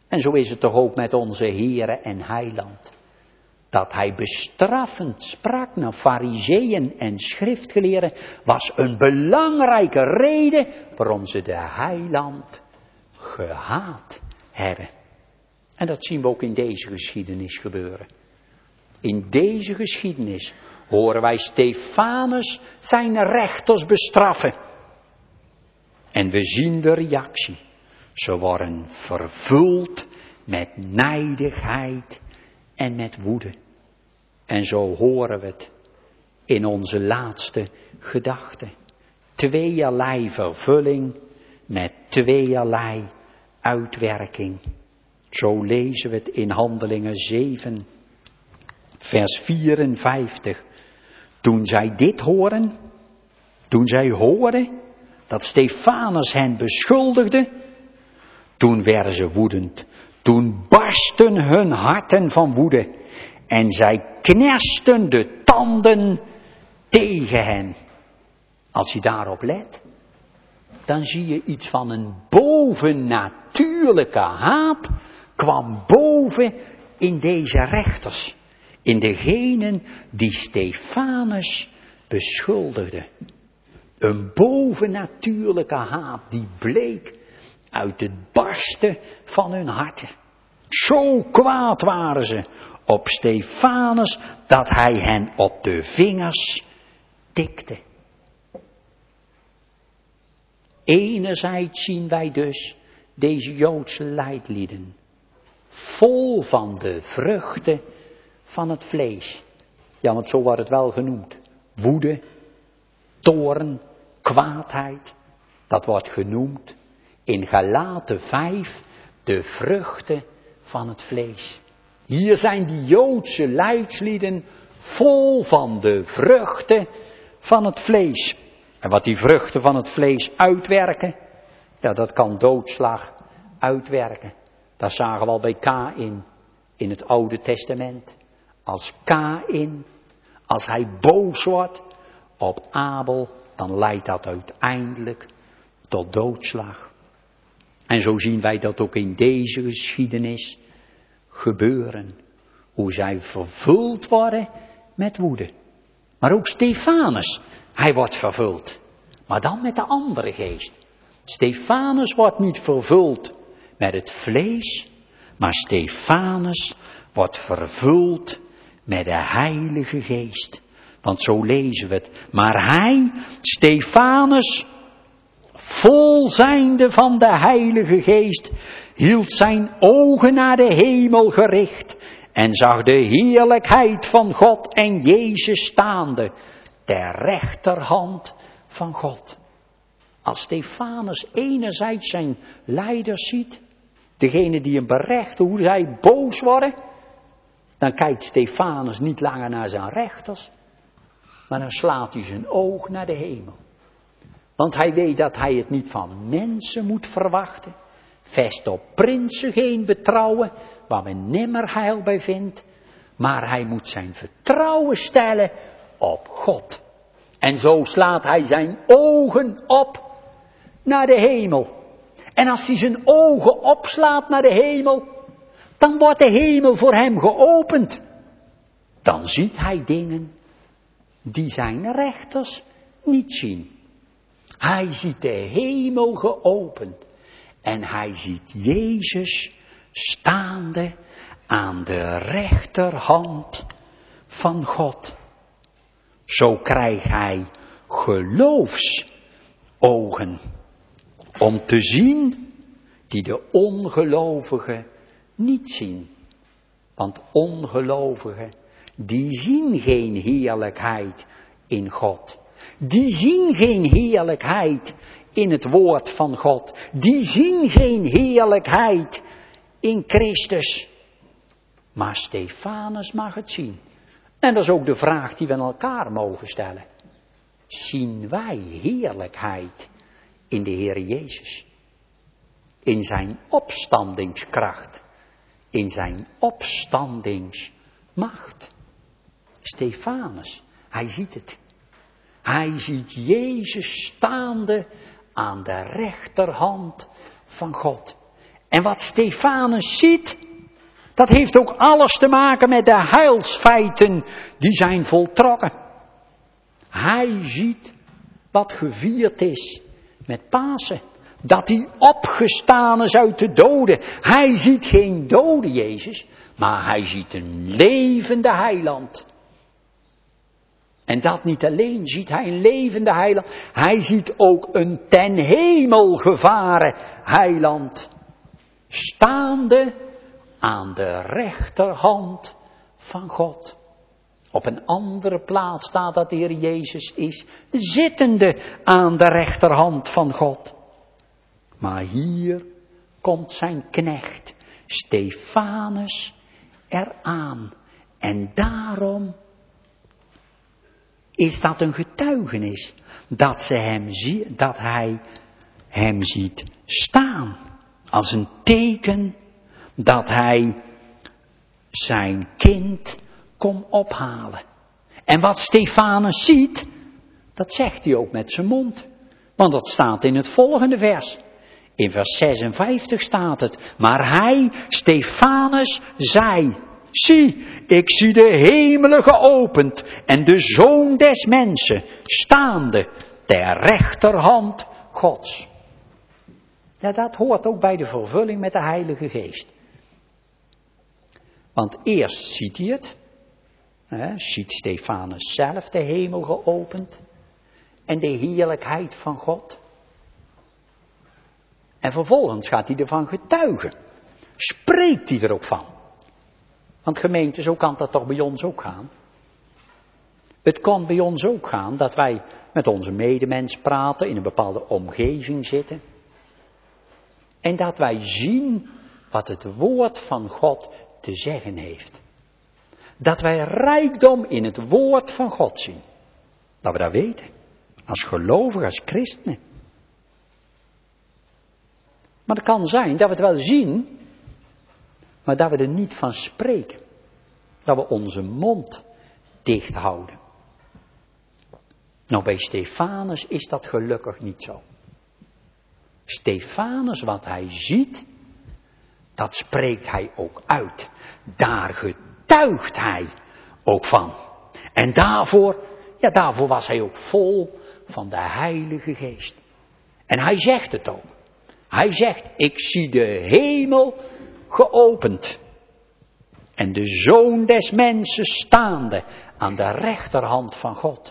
En zo is het toch ook met onze Heere en Heiland. Dat hij bestraffend sprak naar farizeeën en schriftgeleerden was een belangrijke reden waarom ze de Heiland gehaat hebben. En dat zien we ook in deze geschiedenis gebeuren. In deze geschiedenis horen wij Stefanus zijn rechters bestraffen. En we zien de reactie. Ze worden vervuld met nijdigheid en met woede. En zo horen we het in onze laatste gedachte. Tweeërlei vervulling met tweeërlei uitwerking. Zo lezen we het in Handelingen zeven, vers vierenvijftig. Toen zij dit horen, toen zij hoorden dat Stefanus hen beschuldigde, toen werden ze woedend. Toen barsten hun harten van woede en zij knersten de tanden tegen hen. Als je daarop let, dan zie je iets van een bovennatuurlijke haat kwam boven in deze rechters. In degenen die Stefanus beschuldigde. Een bovennatuurlijke haat die bleek uit het barsten van hun harten. Zo kwaad waren ze op Stefanus dat hij hen op de vingers tikte. Enerzijds zien wij dus deze Joodse leidlieden vol van de vruchten van het vlees. Ja, want zo wordt het wel genoemd. Woede, toorn, kwaadheid. Dat wordt genoemd in Galaten vijf de vruchten van het vlees. Hier zijn die Joodse leidslieden vol van de vruchten van het vlees. En wat die vruchten van het vlees uitwerken, ja, dat kan doodslag uitwerken. Dat zagen we al bij Kaïn in het Oude Testament. Als Kaïn, als hij boos wordt op Abel, dan leidt dat uiteindelijk tot doodslag. En zo zien wij dat ook in deze geschiedenis gebeuren. Hoe zij vervuld worden met woede. Maar ook Stefanus, hij wordt vervuld. Maar dan met de andere geest. Stefanus wordt niet vervuld met het vlees, maar Stefanus wordt vervuld met de Heilige Geest. Want zo lezen we het. Maar hij, Stefanus, vol zijnde van de Heilige Geest, hield zijn ogen naar de hemel gericht en zag de heerlijkheid van God en Jezus staande, ter rechterhand van God. Als Stefanus enerzijds zijn leiders ziet, degene die hem berechten, hoe zij boos worden, dan kijkt Stefanus niet langer naar zijn rechters, maar dan slaat hij zijn oog naar de hemel. Want hij weet dat hij het niet van mensen moet verwachten. Vest op prinsen geen betrouwen, waar men nimmer heil bij vindt. Maar hij moet zijn vertrouwen stellen op God. En zo slaat hij zijn ogen op naar de hemel. En als hij zijn ogen opslaat naar de hemel, dan wordt de hemel voor hem geopend. Dan ziet hij dingen die zijn rechters niet zien. Hij ziet de hemel geopend. En hij ziet Jezus staande aan de rechterhand van God. Zo krijgt hij geloofsogen om te zien die de ongelovigen niet zien. Want ongelovigen, die zien geen heerlijkheid in God. Die zien geen heerlijkheid in het woord van God. Die zien geen heerlijkheid in Christus. Maar Stefanus mag het zien. En dat is ook de vraag die we aan elkaar mogen stellen. Zien wij heerlijkheid in de Heer Jezus? In zijn opstandingskracht. In zijn opstandingsmacht. Stefanus, hij ziet het. Hij ziet Jezus staande aan de rechterhand van God. En wat Stefanus ziet, dat heeft ook alles te maken met de heilsfeiten die zijn voltrokken. Hij ziet wat gevierd is met Pasen. Dat hij opgestaan is uit de doden. Hij ziet geen dode Jezus, maar hij ziet een levende heiland. En dat niet alleen ziet hij een levende heiland. Hij ziet ook een ten hemel gevaren heiland. Staande aan de rechterhand van God. Op een andere plaats staat dat de Heer Jezus is. Zittende aan de rechterhand van God. Maar hier komt zijn knecht Stefanus eraan. En daarom is dat een getuigenis dat, ze hem zie, dat hij hem ziet staan. Als een teken dat hij zijn kind kon ophalen. En wat Stefanus ziet, dat zegt hij ook met zijn mond. Want dat staat in het volgende vers. In vers zesenvijftig staat het. Maar hij, Stefanus, zei: zie, ik zie de hemelen geopend en de Zoon des Mensen staande ter rechterhand Gods. Ja, dat hoort ook bij de vervulling met de Heilige Geest. Want eerst ziet hij het, hè, ziet Stefanus zelf de hemel geopend en de heerlijkheid van God. En vervolgens gaat hij ervan getuigen. Spreekt hij er ook van. Want gemeente, zo kan dat toch bij ons ook gaan. Het kan bij ons ook gaan dat wij met onze medemens praten, in een bepaalde omgeving zitten. En dat wij zien wat het woord van God te zeggen heeft. Dat wij rijkdom in het woord van God zien. Dat we dat weten. Als gelovigen, als christenen. Maar het kan zijn dat we het wel zien, maar dat we er niet van spreken. Dat we onze mond dicht houden. Nou, bij Stefanus is dat gelukkig niet zo. Stefanus, wat hij ziet, dat spreekt hij ook uit. Daar getuigt hij ook van. En daarvoor, ja, daarvoor was hij ook vol van de Heilige Geest. En hij zegt het ook. Hij zegt, ik zie de hemel geopend. En de Zoon des Mensen staande aan de rechterhand van God.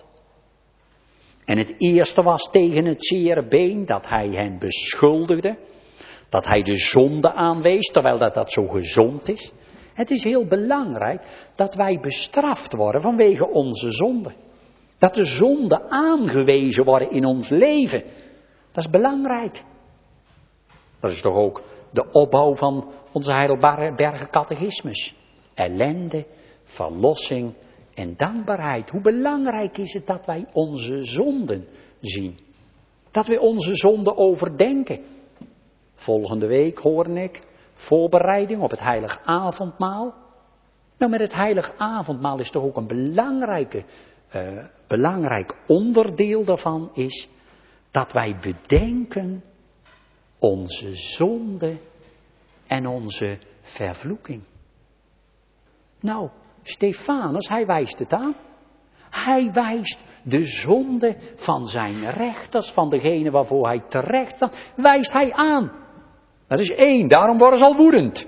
En het eerste was tegen het zere been dat hij hen beschuldigde. Dat hij de zonde aanwees, terwijl dat, dat zo gezond is. Het is heel belangrijk dat wij bestraft worden vanwege onze zonde. Dat de zonden aangewezen worden in ons leven. Dat is belangrijk. Dat is toch ook de opbouw van onze Heidelberger catechismus. Ellende, verlossing en dankbaarheid. Hoe belangrijk is het dat wij onze zonden zien. Dat we onze zonden overdenken. Volgende week hoor ik voorbereiding op het heilig avondmaal. Nou, met het heilig avondmaal is toch ook een belangrijke, uh, belangrijk onderdeel daarvan is dat wij bedenken onze zonde en onze vervloeking. Nou, Stefanus, hij wijst het aan. Hij wijst de zonde van zijn rechters, van degene waarvoor hij terecht staat, wijst hij aan. Dat is één, daarom worden ze al woedend.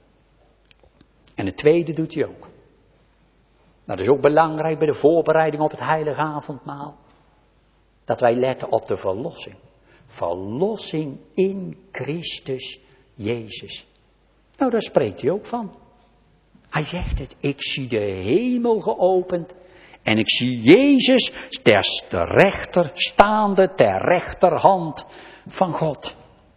En het tweede doet hij ook. Dat is ook belangrijk bij de voorbereiding op het heilige avondmaal. Dat wij letten op de verlossing. Verlossing in Christus Jezus. Nou, daar spreekt hij ook van. Hij zegt het, ik zie de hemel geopend en ik zie Jezus ter rechter staande, ter rechterhand van God.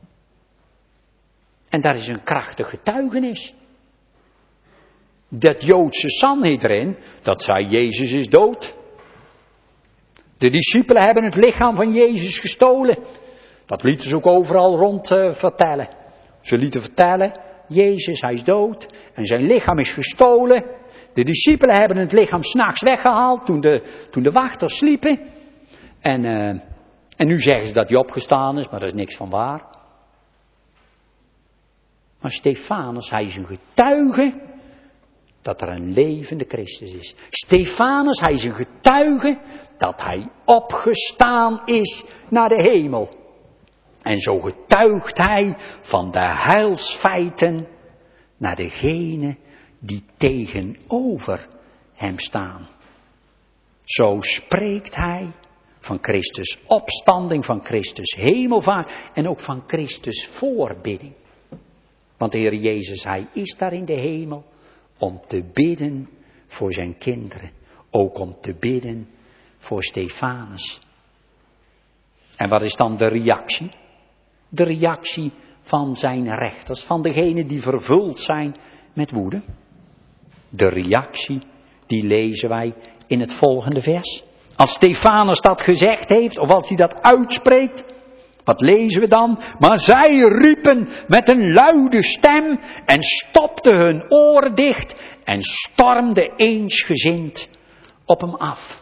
En dat is een krachtig getuigenis. Dat Joodse Sanhedrin, dat zei Jezus is dood. De discipelen hebben het lichaam van Jezus gestolen. Dat lieten ze ook overal rond uh, vertellen. Ze lieten vertellen, Jezus, hij is dood en zijn lichaam is gestolen. De discipelen hebben het lichaam 's nachts weggehaald toen de, toen de wachters sliepen. En, uh, en nu zeggen ze dat hij opgestaan is, maar daar is niks van waar. Maar Stefanus, hij is een getuige dat er een levende Christus is. Stefanus, hij is een getuige dat hij opgestaan is naar de hemel. En zo getuigt hij van de heilsfeiten naar degene die tegenover hem staan. Zo spreekt hij van Christus opstanding, van Christus hemelvaart en ook van Christus voorbidding. Want de Heer Jezus, hij is daar in de hemel om te bidden voor zijn kinderen. Ook om te bidden voor Stefanus. En wat is dan de reactie? De reactie van zijn rechters, van degenen die vervuld zijn met woede. De reactie, die lezen wij in het volgende vers. Als Stefanus dat gezegd heeft, of als hij dat uitspreekt, wat lezen we dan? Maar zij riepen met een luide stem en stopten hun oren dicht en stormden eensgezind op hem af.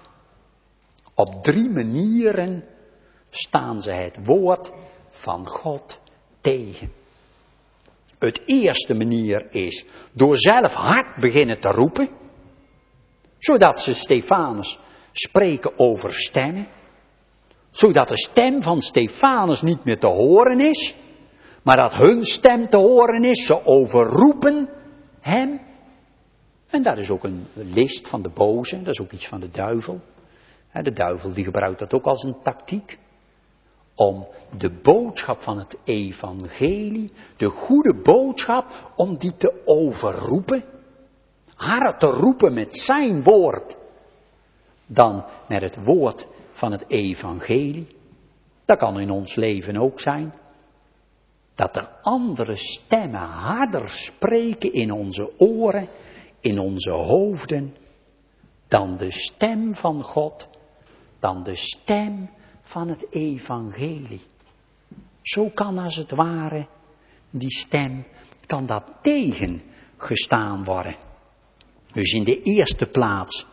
Op drie manieren staan ze het woord van God tegen. Het eerste manier is door zelf hard beginnen te roepen, zodat ze Stefanus spreken over stemmen, zodat de stem van Stefanus niet meer te horen is, maar dat hun stem te horen is. Ze overroepen hem. En dat is ook een list van de boze, dat is ook iets van de duivel. De duivel die gebruikt dat ook als een tactiek. Om de boodschap van het evangelie, de goede boodschap, om die te overroepen. Harder te roepen met zijn woord dan met het woord van het evangelie. Dat kan in ons leven ook zijn. Dat er andere stemmen harder spreken in onze oren, in onze hoofden, dan de stem van God, dan de stem van het evangelie. Zo kan als het ware die stem, kan dat tegengestaan worden. Dus in de eerste plaats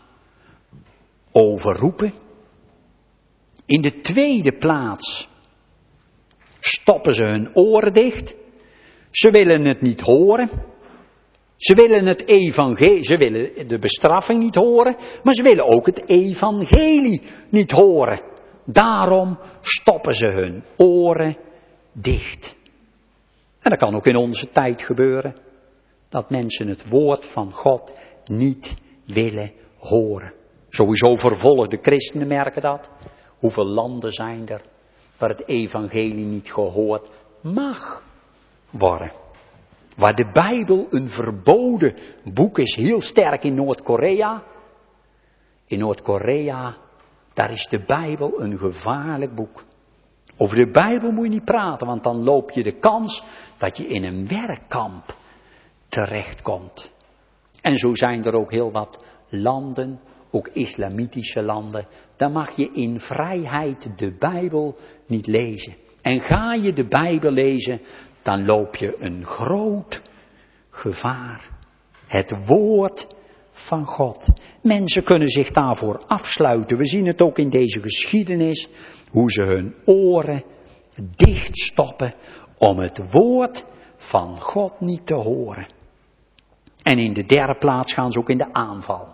overroepen. In de tweede plaats stoppen ze hun oren dicht. Ze willen het niet horen. Ze willen het evangelie, ze willen de bestraffing niet horen, maar ze willen ook het evangelie niet horen. Daarom stoppen ze hun oren dicht. En dat kan ook in onze tijd gebeuren, dat mensen het woord van God niet willen horen. Sowieso vervolgde christenen merken dat. Hoeveel landen zijn er waar het evangelie niet gehoord mag worden? Waar de Bijbel een verboden boek is, heel sterk in Noord-Korea. In Noord-Korea, daar is de Bijbel een gevaarlijk boek. Over de Bijbel moet je niet praten, want dan loop je de kans dat je in een werkkamp terechtkomt. En zo zijn er ook heel wat landen, ook islamitische landen, daar mag je in vrijheid de Bijbel niet lezen. En ga je de Bijbel lezen, dan loop je een groot gevaar. Het woord van God. Mensen kunnen zich daarvoor afsluiten. We zien het ook in deze geschiedenis, hoe ze hun oren dichtstoppen om het woord van God niet te horen. En in de derde plaats gaan ze ook in de aanval.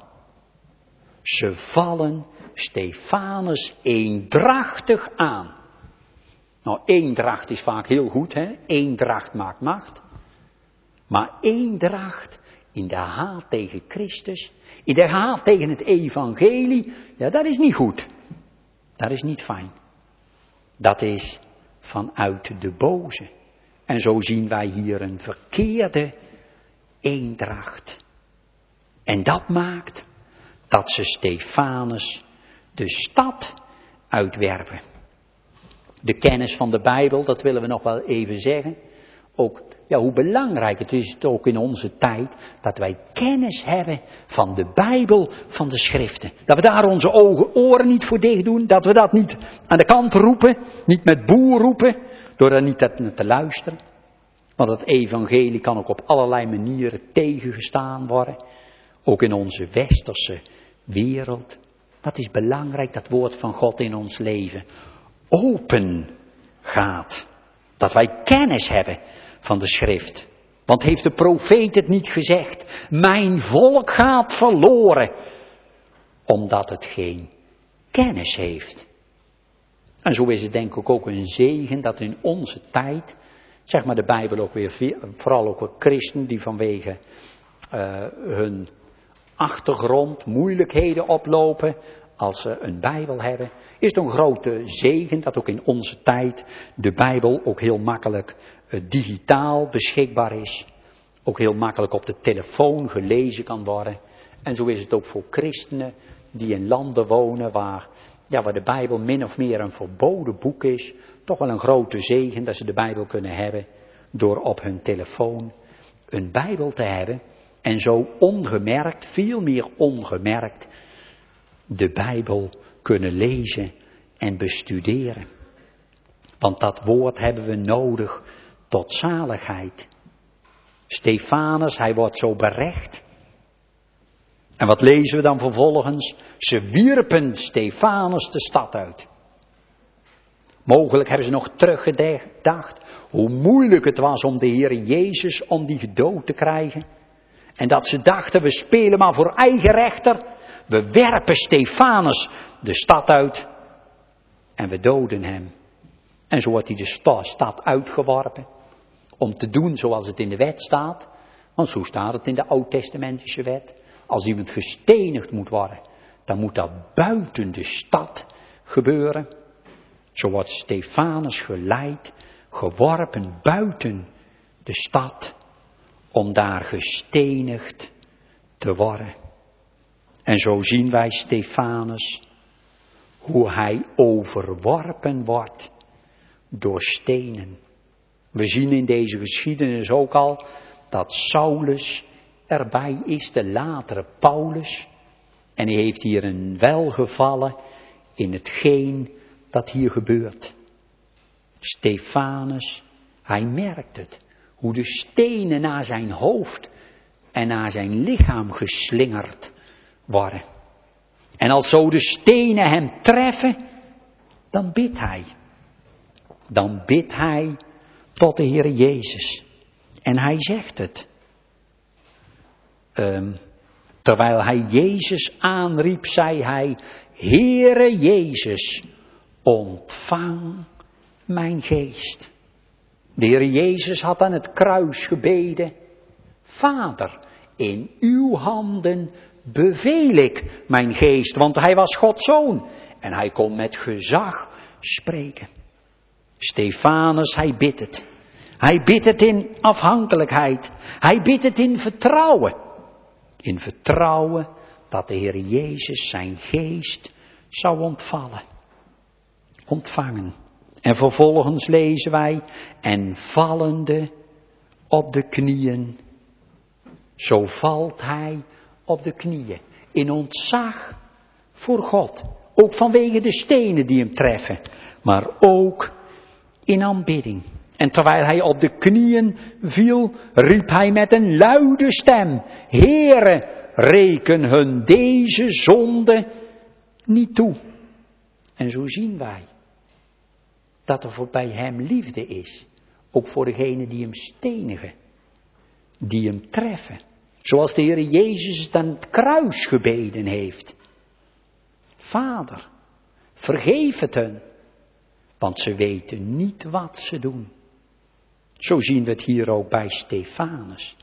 Ze vallen Stefanus eendrachtig aan. Nou, eendracht is vaak heel goed, hè? Eendracht maakt macht. Maar eendracht in de haat tegen Christus, in de haat tegen het evangelie, ja, dat is niet goed. Dat is niet fijn. Dat is vanuit de boze. En zo zien wij hier een verkeerde eendracht. En dat maakt dat ze Stefanus de stad uitwerpen. De kennis van de Bijbel, dat willen we nog wel even zeggen. Ook, ja, hoe belangrijk het is het ook in onze tijd dat wij kennis hebben van de Bijbel, van de schriften. Dat we daar onze ogen, oren niet voor dicht doen, dat we dat niet aan de kant roepen, niet met boer roepen, door er niet te luisteren. Want het evangelie kan ook op allerlei manieren tegengestaan worden, ook in onze westerse wereld. Wat is belangrijk, dat woord van God in ons leven open gaat. Dat wij kennis hebben van de schrift. Want heeft de profeet het niet gezegd? Mijn volk gaat verloren, omdat het geen kennis heeft. En zo is het denk ik ook een zegen dat in onze tijd, zeg maar de Bijbel ook weer, vooral ook wel christenen die vanwege uh, hun achtergrond moeilijkheden oplopen, als ze een Bijbel hebben, is het een grote zegen dat ook in onze tijd de Bijbel ook heel makkelijk uh, digitaal beschikbaar is. Ook heel makkelijk op de telefoon gelezen kan worden. En zo is het ook voor christenen die in landen wonen waar, ja, waar de Bijbel min of meer een verboden boek is. Toch wel een grote zegen dat ze de Bijbel kunnen hebben door op hun telefoon een Bijbel te hebben. En zo ongemerkt, veel meer ongemerkt, de Bijbel kunnen lezen en bestuderen. Want dat woord hebben we nodig tot zaligheid. Stefanus, hij wordt zo berecht. En wat lezen we dan vervolgens? Ze wierpen Stefanus de stad uit. Mogelijk hebben ze nog teruggedacht hoe moeilijk het was om de Heer Jezus om die gedood te krijgen. En dat ze dachten, we spelen maar voor eigen rechter. We werpen Stefanus de stad uit en we doden hem. En zo wordt hij de stad uitgeworpen. Om te doen zoals het in de wet staat. Want zo staat het in de Oud-testamentische wet. Als iemand gestenigd moet worden, dan moet dat buiten de stad gebeuren. Zo wordt Stefanus geleid, geworpen buiten de stad, om daar gestenigd te worden. En zo zien wij Stefanus, hoe hij overworpen wordt door stenen. We zien in deze geschiedenis ook al dat Saulus erbij is, de latere Paulus. En hij heeft hier een welgevallen in hetgeen dat hier gebeurt. Stefanus, hij merkt het, hoe de stenen naar zijn hoofd en naar zijn lichaam geslingerd worden. En als zo de stenen hem treffen, dan bidt hij. Dan bidt hij tot de Heer Jezus. En hij zegt het. Um, terwijl hij Jezus aanriep, zei hij, Heere Jezus, ontvang mijn geest. De Heer Jezus had aan het kruis gebeden, Vader, in uw handen beveel ik mijn geest, want hij was Gods zoon en hij kon met gezag spreken. Stefanus, hij bidt het. Hij bidt het in afhankelijkheid. Hij bidt het in vertrouwen. In vertrouwen dat de Heer Jezus zijn geest zou ontvallen. Ontvangen. En vervolgens lezen wij, en vallende op de knieën. Zo valt hij op de knieën. In ontzag voor God. Ook vanwege de stenen die hem treffen. Maar ook in aanbidding. En terwijl hij op de knieën viel, riep hij met een luide stem, Heere, reken hun deze zonde niet toe. En zo zien wij dat er voor bij hem liefde is. Ook voor degenen die hem stenigen. Die hem treffen. Zoals de Heer Jezus het aan het kruis gebeden heeft. Vader, vergeef het hen. Want ze weten niet wat ze doen. Zo zien we het hier ook bij Stefanus.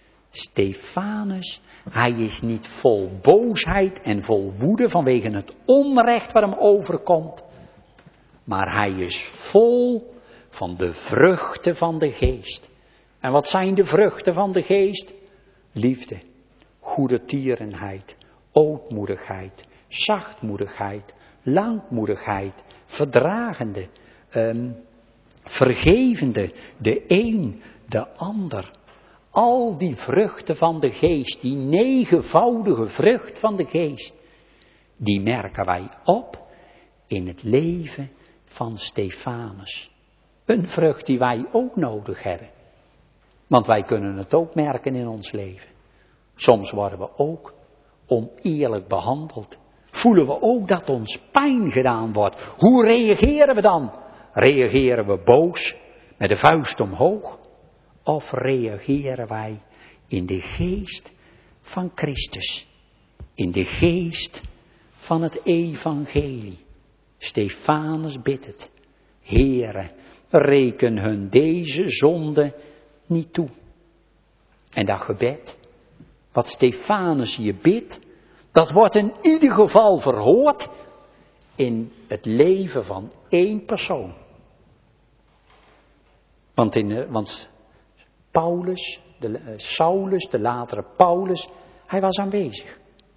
Stefanus, hij is niet vol boosheid en vol woede vanwege het onrecht wat hem overkomt. Maar hij is vol van de vruchten van de geest. En wat zijn de vruchten van de geest? Liefde, goedertierenheid, ootmoedigheid, zachtmoedigheid, langmoedigheid, verdragende, um, vergevende, de een, de ander. Al die vruchten van de geest, die negenvoudige vrucht van de geest, die merken wij op in het leven van Stefanus. Een vrucht die wij ook nodig hebben. Want wij kunnen het ook merken in ons leven. Soms worden we ook oneerlijk behandeld. Voelen we ook dat ons pijn gedaan wordt. Hoe reageren we dan? Reageren we boos, met de vuist omhoog? Of reageren wij in de geest van Christus? In de geest van het evangelie. Stefanus bidt het. Heere, reken hun deze zonde niet toe. En dat gebed, wat Stefanus hier bidt, dat wordt in ieder geval verhoord in het leven van één persoon. Want, in, want Paulus, de, uh, Saulus, de latere Paulus, hij was aanwezig.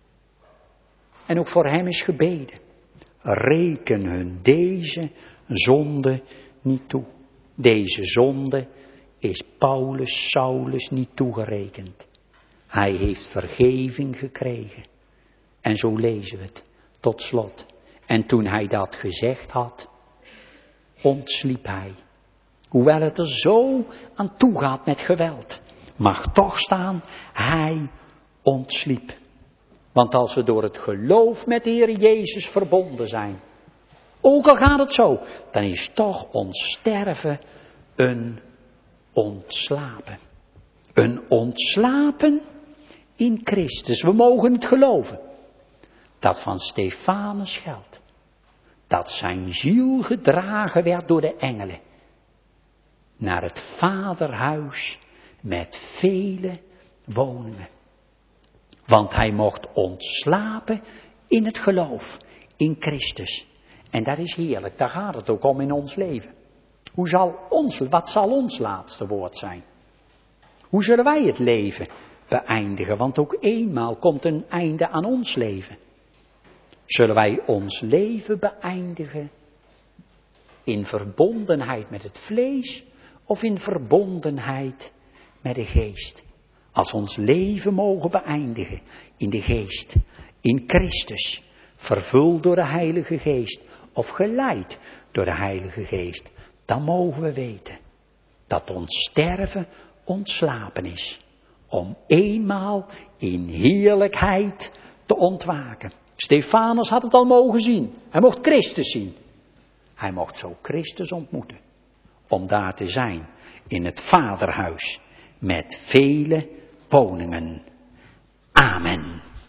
En ook voor hem is gebeden. Reken hun deze zonde niet toe. Deze zonde is Paulus, Saulus niet toegerekend. Hij heeft vergeving gekregen. En zo lezen we het tot slot. En toen hij dat gezegd had, ontsliep hij. Hoewel het er zo aan toe gaat met geweld, mag toch staan, hij ontsliep. Want als we door het geloof met de Heer Jezus verbonden zijn, ook al gaat het zo, dan is toch ons sterven een ontslapen. Een ontslapen in Christus. We mogen het geloven. Dat van Stefanus geldt. Dat zijn ziel gedragen werd door de engelen. Naar het vaderhuis met vele woningen. Want hij mocht ontslapen in het geloof, in Christus. En dat is heerlijk, daar gaat het ook om in ons leven. Hoe zal ons, wat zal ons laatste woord zijn? Hoe zullen wij het leven beëindigen? Want ook eenmaal komt een einde aan ons leven. Zullen wij ons leven beëindigen in verbondenheid met het vlees of in verbondenheid met de geest? Als we ons leven mogen beëindigen in de geest, in Christus, vervuld door de Heilige Geest of geleid door de Heilige Geest, dan mogen we weten dat ons sterven ontslapen is, om eenmaal in heerlijkheid te ontwaken. Stefanus had het al mogen zien, hij mocht Christus zien. Hij mocht zo Christus ontmoeten, om daar te zijn in het vaderhuis met vele woningen. Amen.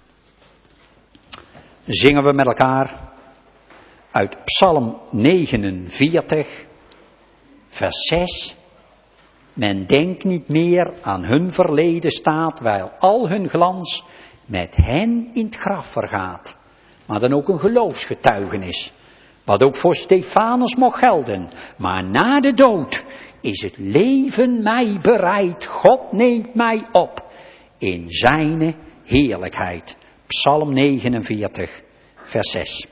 Zingen we met elkaar uit Psalm negenenveertig, vers zes. Men denkt niet meer aan hun verleden staat, wijl al hun glans met hen in het graf vergaat. Maar dan ook een geloofsgetuigenis, wat ook voor Stefanus mocht gelden. Maar na de dood is het leven mij bereid, God neemt mij op in zijne heerlijkheid. Psalm negenenveertig, vers zes.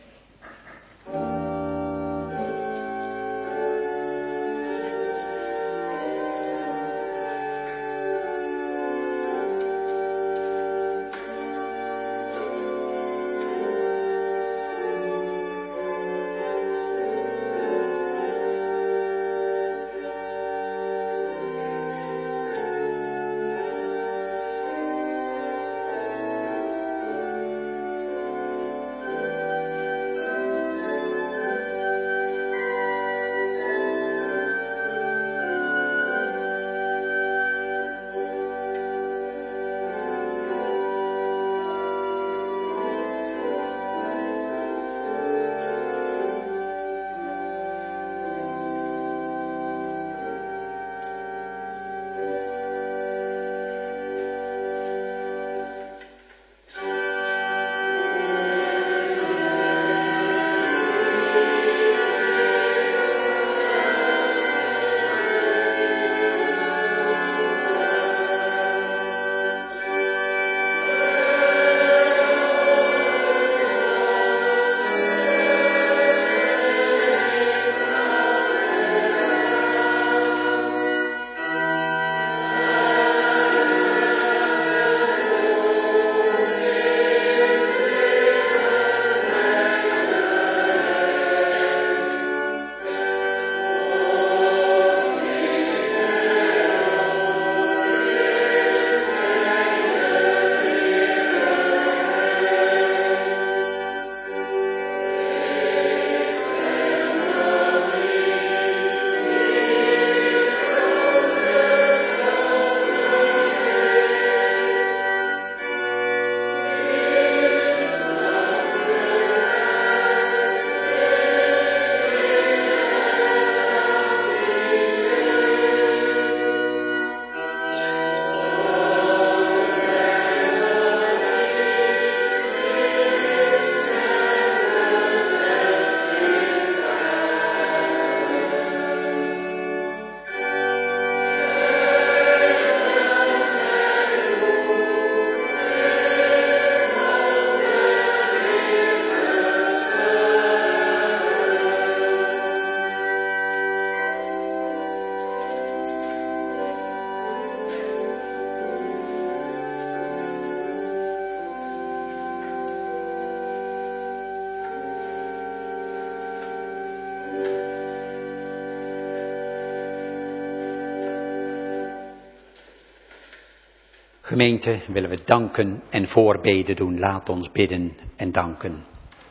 Gemeente, willen we danken en voorbeden doen. Laat ons bidden en danken.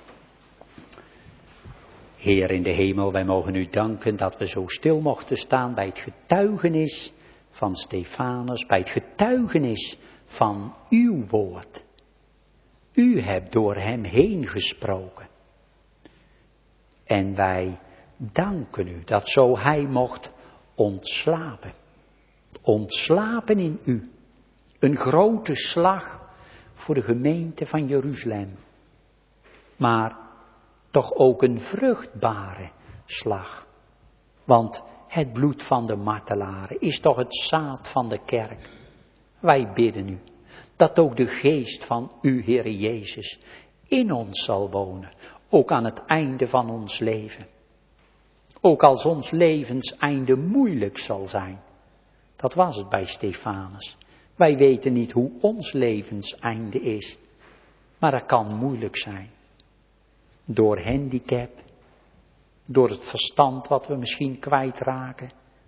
Heer in de hemel, wij mogen u danken dat we zo stil mochten staan bij het getuigenis van Stefanus, bij het getuigenis van uw woord. U hebt door hem heen gesproken. En wij danken u dat zo hij mocht ontslapen. Ontslapen in u. Een grote slag voor de gemeente van Jeruzalem. Maar toch ook een vruchtbare slag. Want het bloed van de martelaren is toch het zaad van de kerk. Wij bidden u dat ook de geest van u, Heere Jezus, in ons zal wonen. Ook aan het einde van ons leven. Ook als ons levenseinde moeilijk zal zijn. Dat was het bij Stefanus. Wij weten niet hoe ons levenseinde is. Maar dat kan moeilijk zijn. Door handicap. Door het verstand wat we misschien kwijtraken.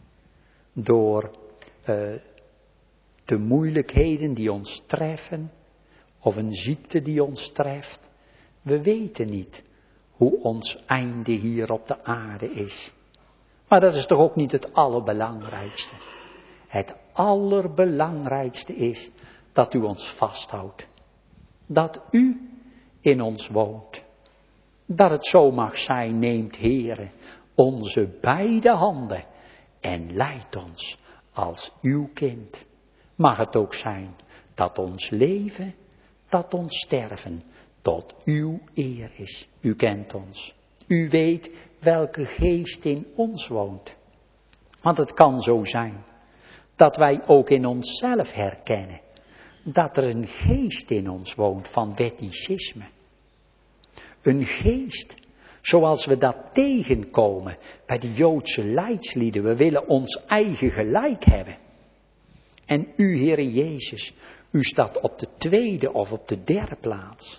Door uh, de moeilijkheden die ons treffen. Of een ziekte die ons treft. We weten niet hoe ons einde hier op de aarde is. Maar dat is toch ook niet het allerbelangrijkste. Het allerbelangrijkste is dat u ons vasthoudt. Dat u in ons woont. Dat het zo mag zijn, neemt Heere onze beide handen en leidt ons als uw kind. Mag het ook zijn dat ons leven, dat ons sterven tot uw eer is. U kent ons. U weet welke geest in ons woont. Want het kan zo zijn dat wij ook in onszelf herkennen dat er een geest in ons woont van wetticisme. Een geest zoals we dat tegenkomen bij de Joodse leidslieden. We willen ons eigen gelijk hebben. En u, Heere Jezus, u staat op de tweede of op de derde plaats.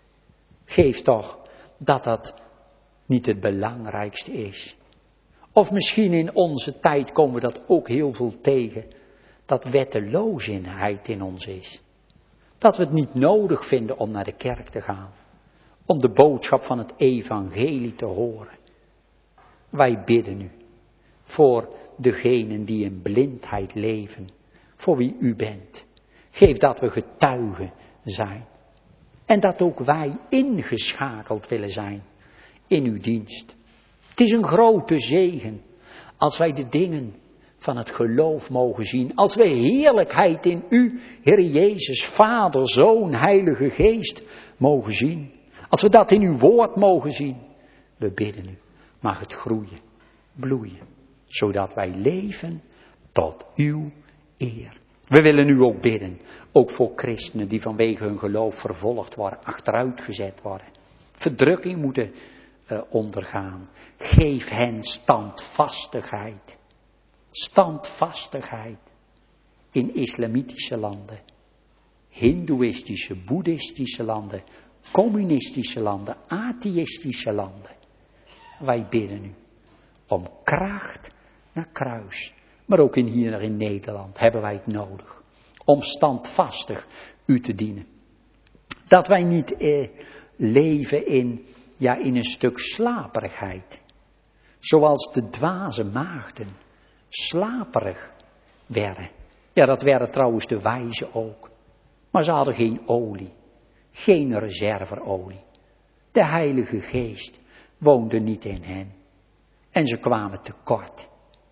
Geef toch dat dat niet het belangrijkste is. Of misschien in onze tijd komen we dat ook heel veel tegen. Dat wetteloosheid in ons is. Dat we het niet nodig vinden om naar de kerk te gaan. Om de boodschap van het evangelie te horen. Wij bidden u. Voor degenen die in blindheid leven. Voor wie u bent. Geef dat we getuigen zijn. En dat ook wij ingeschakeld willen zijn. In uw dienst. Het is een grote zegen. Als wij de dingen van het geloof mogen zien. Als wij heerlijkheid in u, Heer Jezus, Vader, Zoon, Heilige Geest, mogen zien. Als we dat in uw woord mogen zien. We bidden u. Mag het groeien, bloeien. Zodat wij leven tot uw eer. We willen u ook bidden. Ook voor christenen die vanwege hun geloof vervolgd worden. Achteruitgezet worden. Verdrukking moeten uh, ondergaan. Geef hen standvastigheid. Standvastigheid. In islamitische landen. Hindoeïstische, boeddhistische landen. Communistische landen. Atheïstische landen. Wij bidden u. Om kracht naar kruis. Maar ook in hier in Nederland hebben wij het nodig. Om standvastig u te dienen. Dat wij niet eh, leven in, ja, in een stuk slaperigheid. Zoals de dwaze maagden slaperig werden. Ja, dat werden trouwens de wijzen ook. Maar ze hadden geen olie. Geen reserveolie. De Heilige Geest woonde niet in hen. En ze kwamen tekort.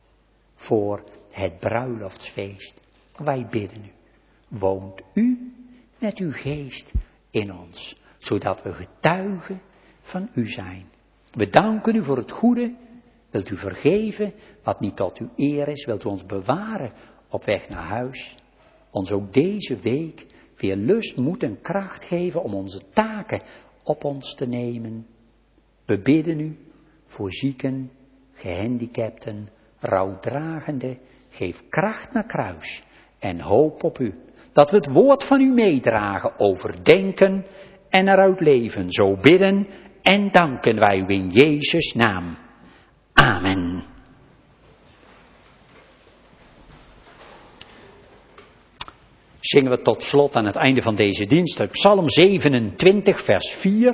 Voor het bruiloftsfeest. Wij bidden u. Woont u met uw geest in ons. Zodat we getuigen van u zijn. We danken u voor het goede. Wilt u vergeven wat niet tot uw eer is. Wilt u ons bewaren op weg naar huis. Ons ook deze week weer lust, moed en kracht geven om onze taken op ons te nemen. We bidden u voor zieken, gehandicapten, rouwdragenden. Geef kracht naar kruis en hoop op u. Dat we het woord van u meedragen, overdenken en eruit leven. Zo bidden en danken wij u in Jezus' naam. Amen. zingen we tot slot aan het einde van deze dienst uit Psalm zevenentwintig, vers vier.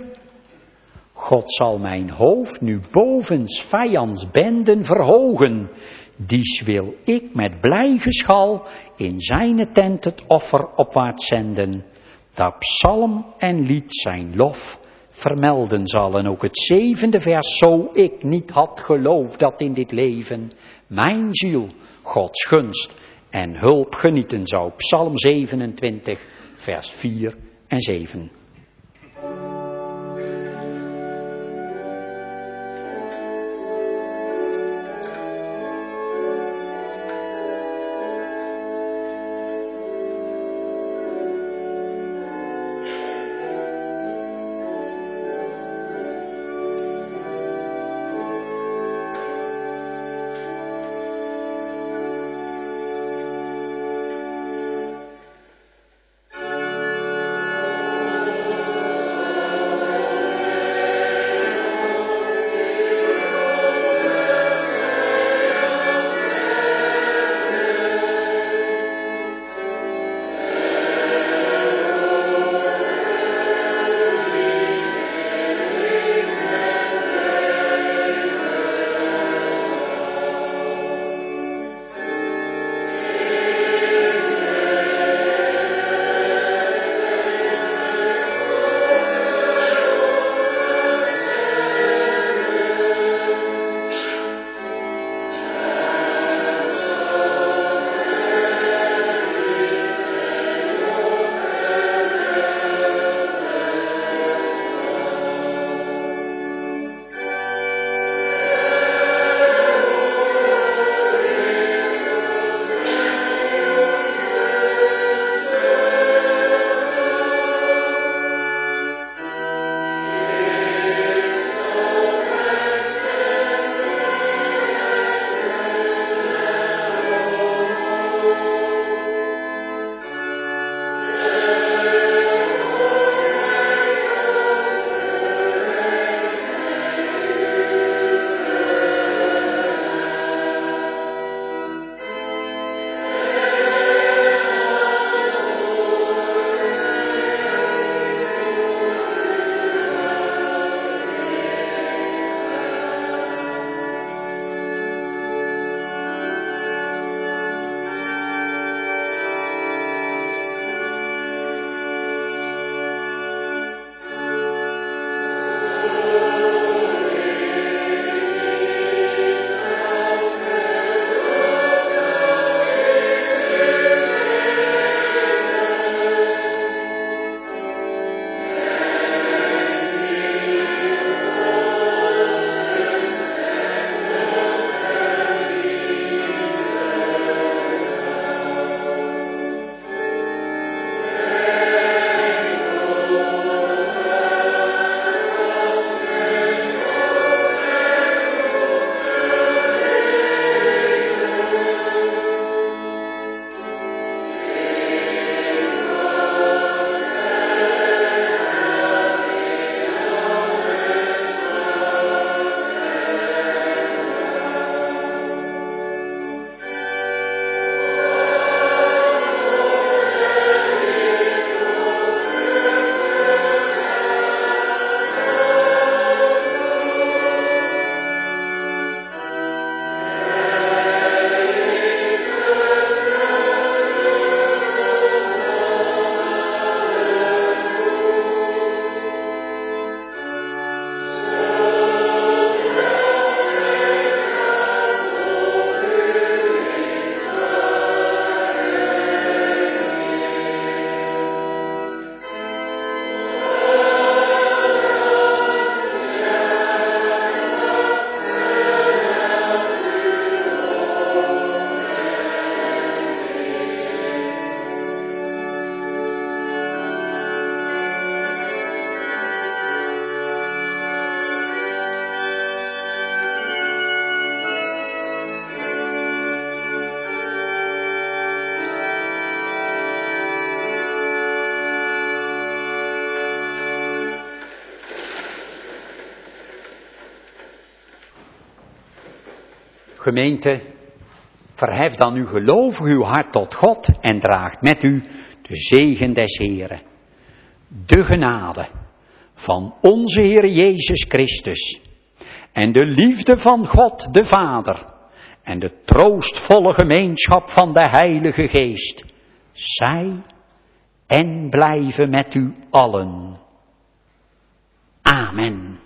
God zal mijn hoofd nu bovens vijands benden verhogen. Dies wil ik met blij geschal in zijn tent het offer opwaarts zenden. Dat psalm en lied zijn lof vermelden zal. En ook het zevende vers, zo ik niet had geloofd dat in dit leven mijn ziel Gods gunst en hulp genieten zou. Psalm zevenentwintig, vers vier en zeven. Gemeente, verhef dan uw gelovig uw hart tot God en draagt met u de zegen des Heeren, de genade van onze Heer Jezus Christus en de liefde van God de Vader en de troostvolle gemeenschap van de Heilige Geest, zij en blijven met u allen. Amen.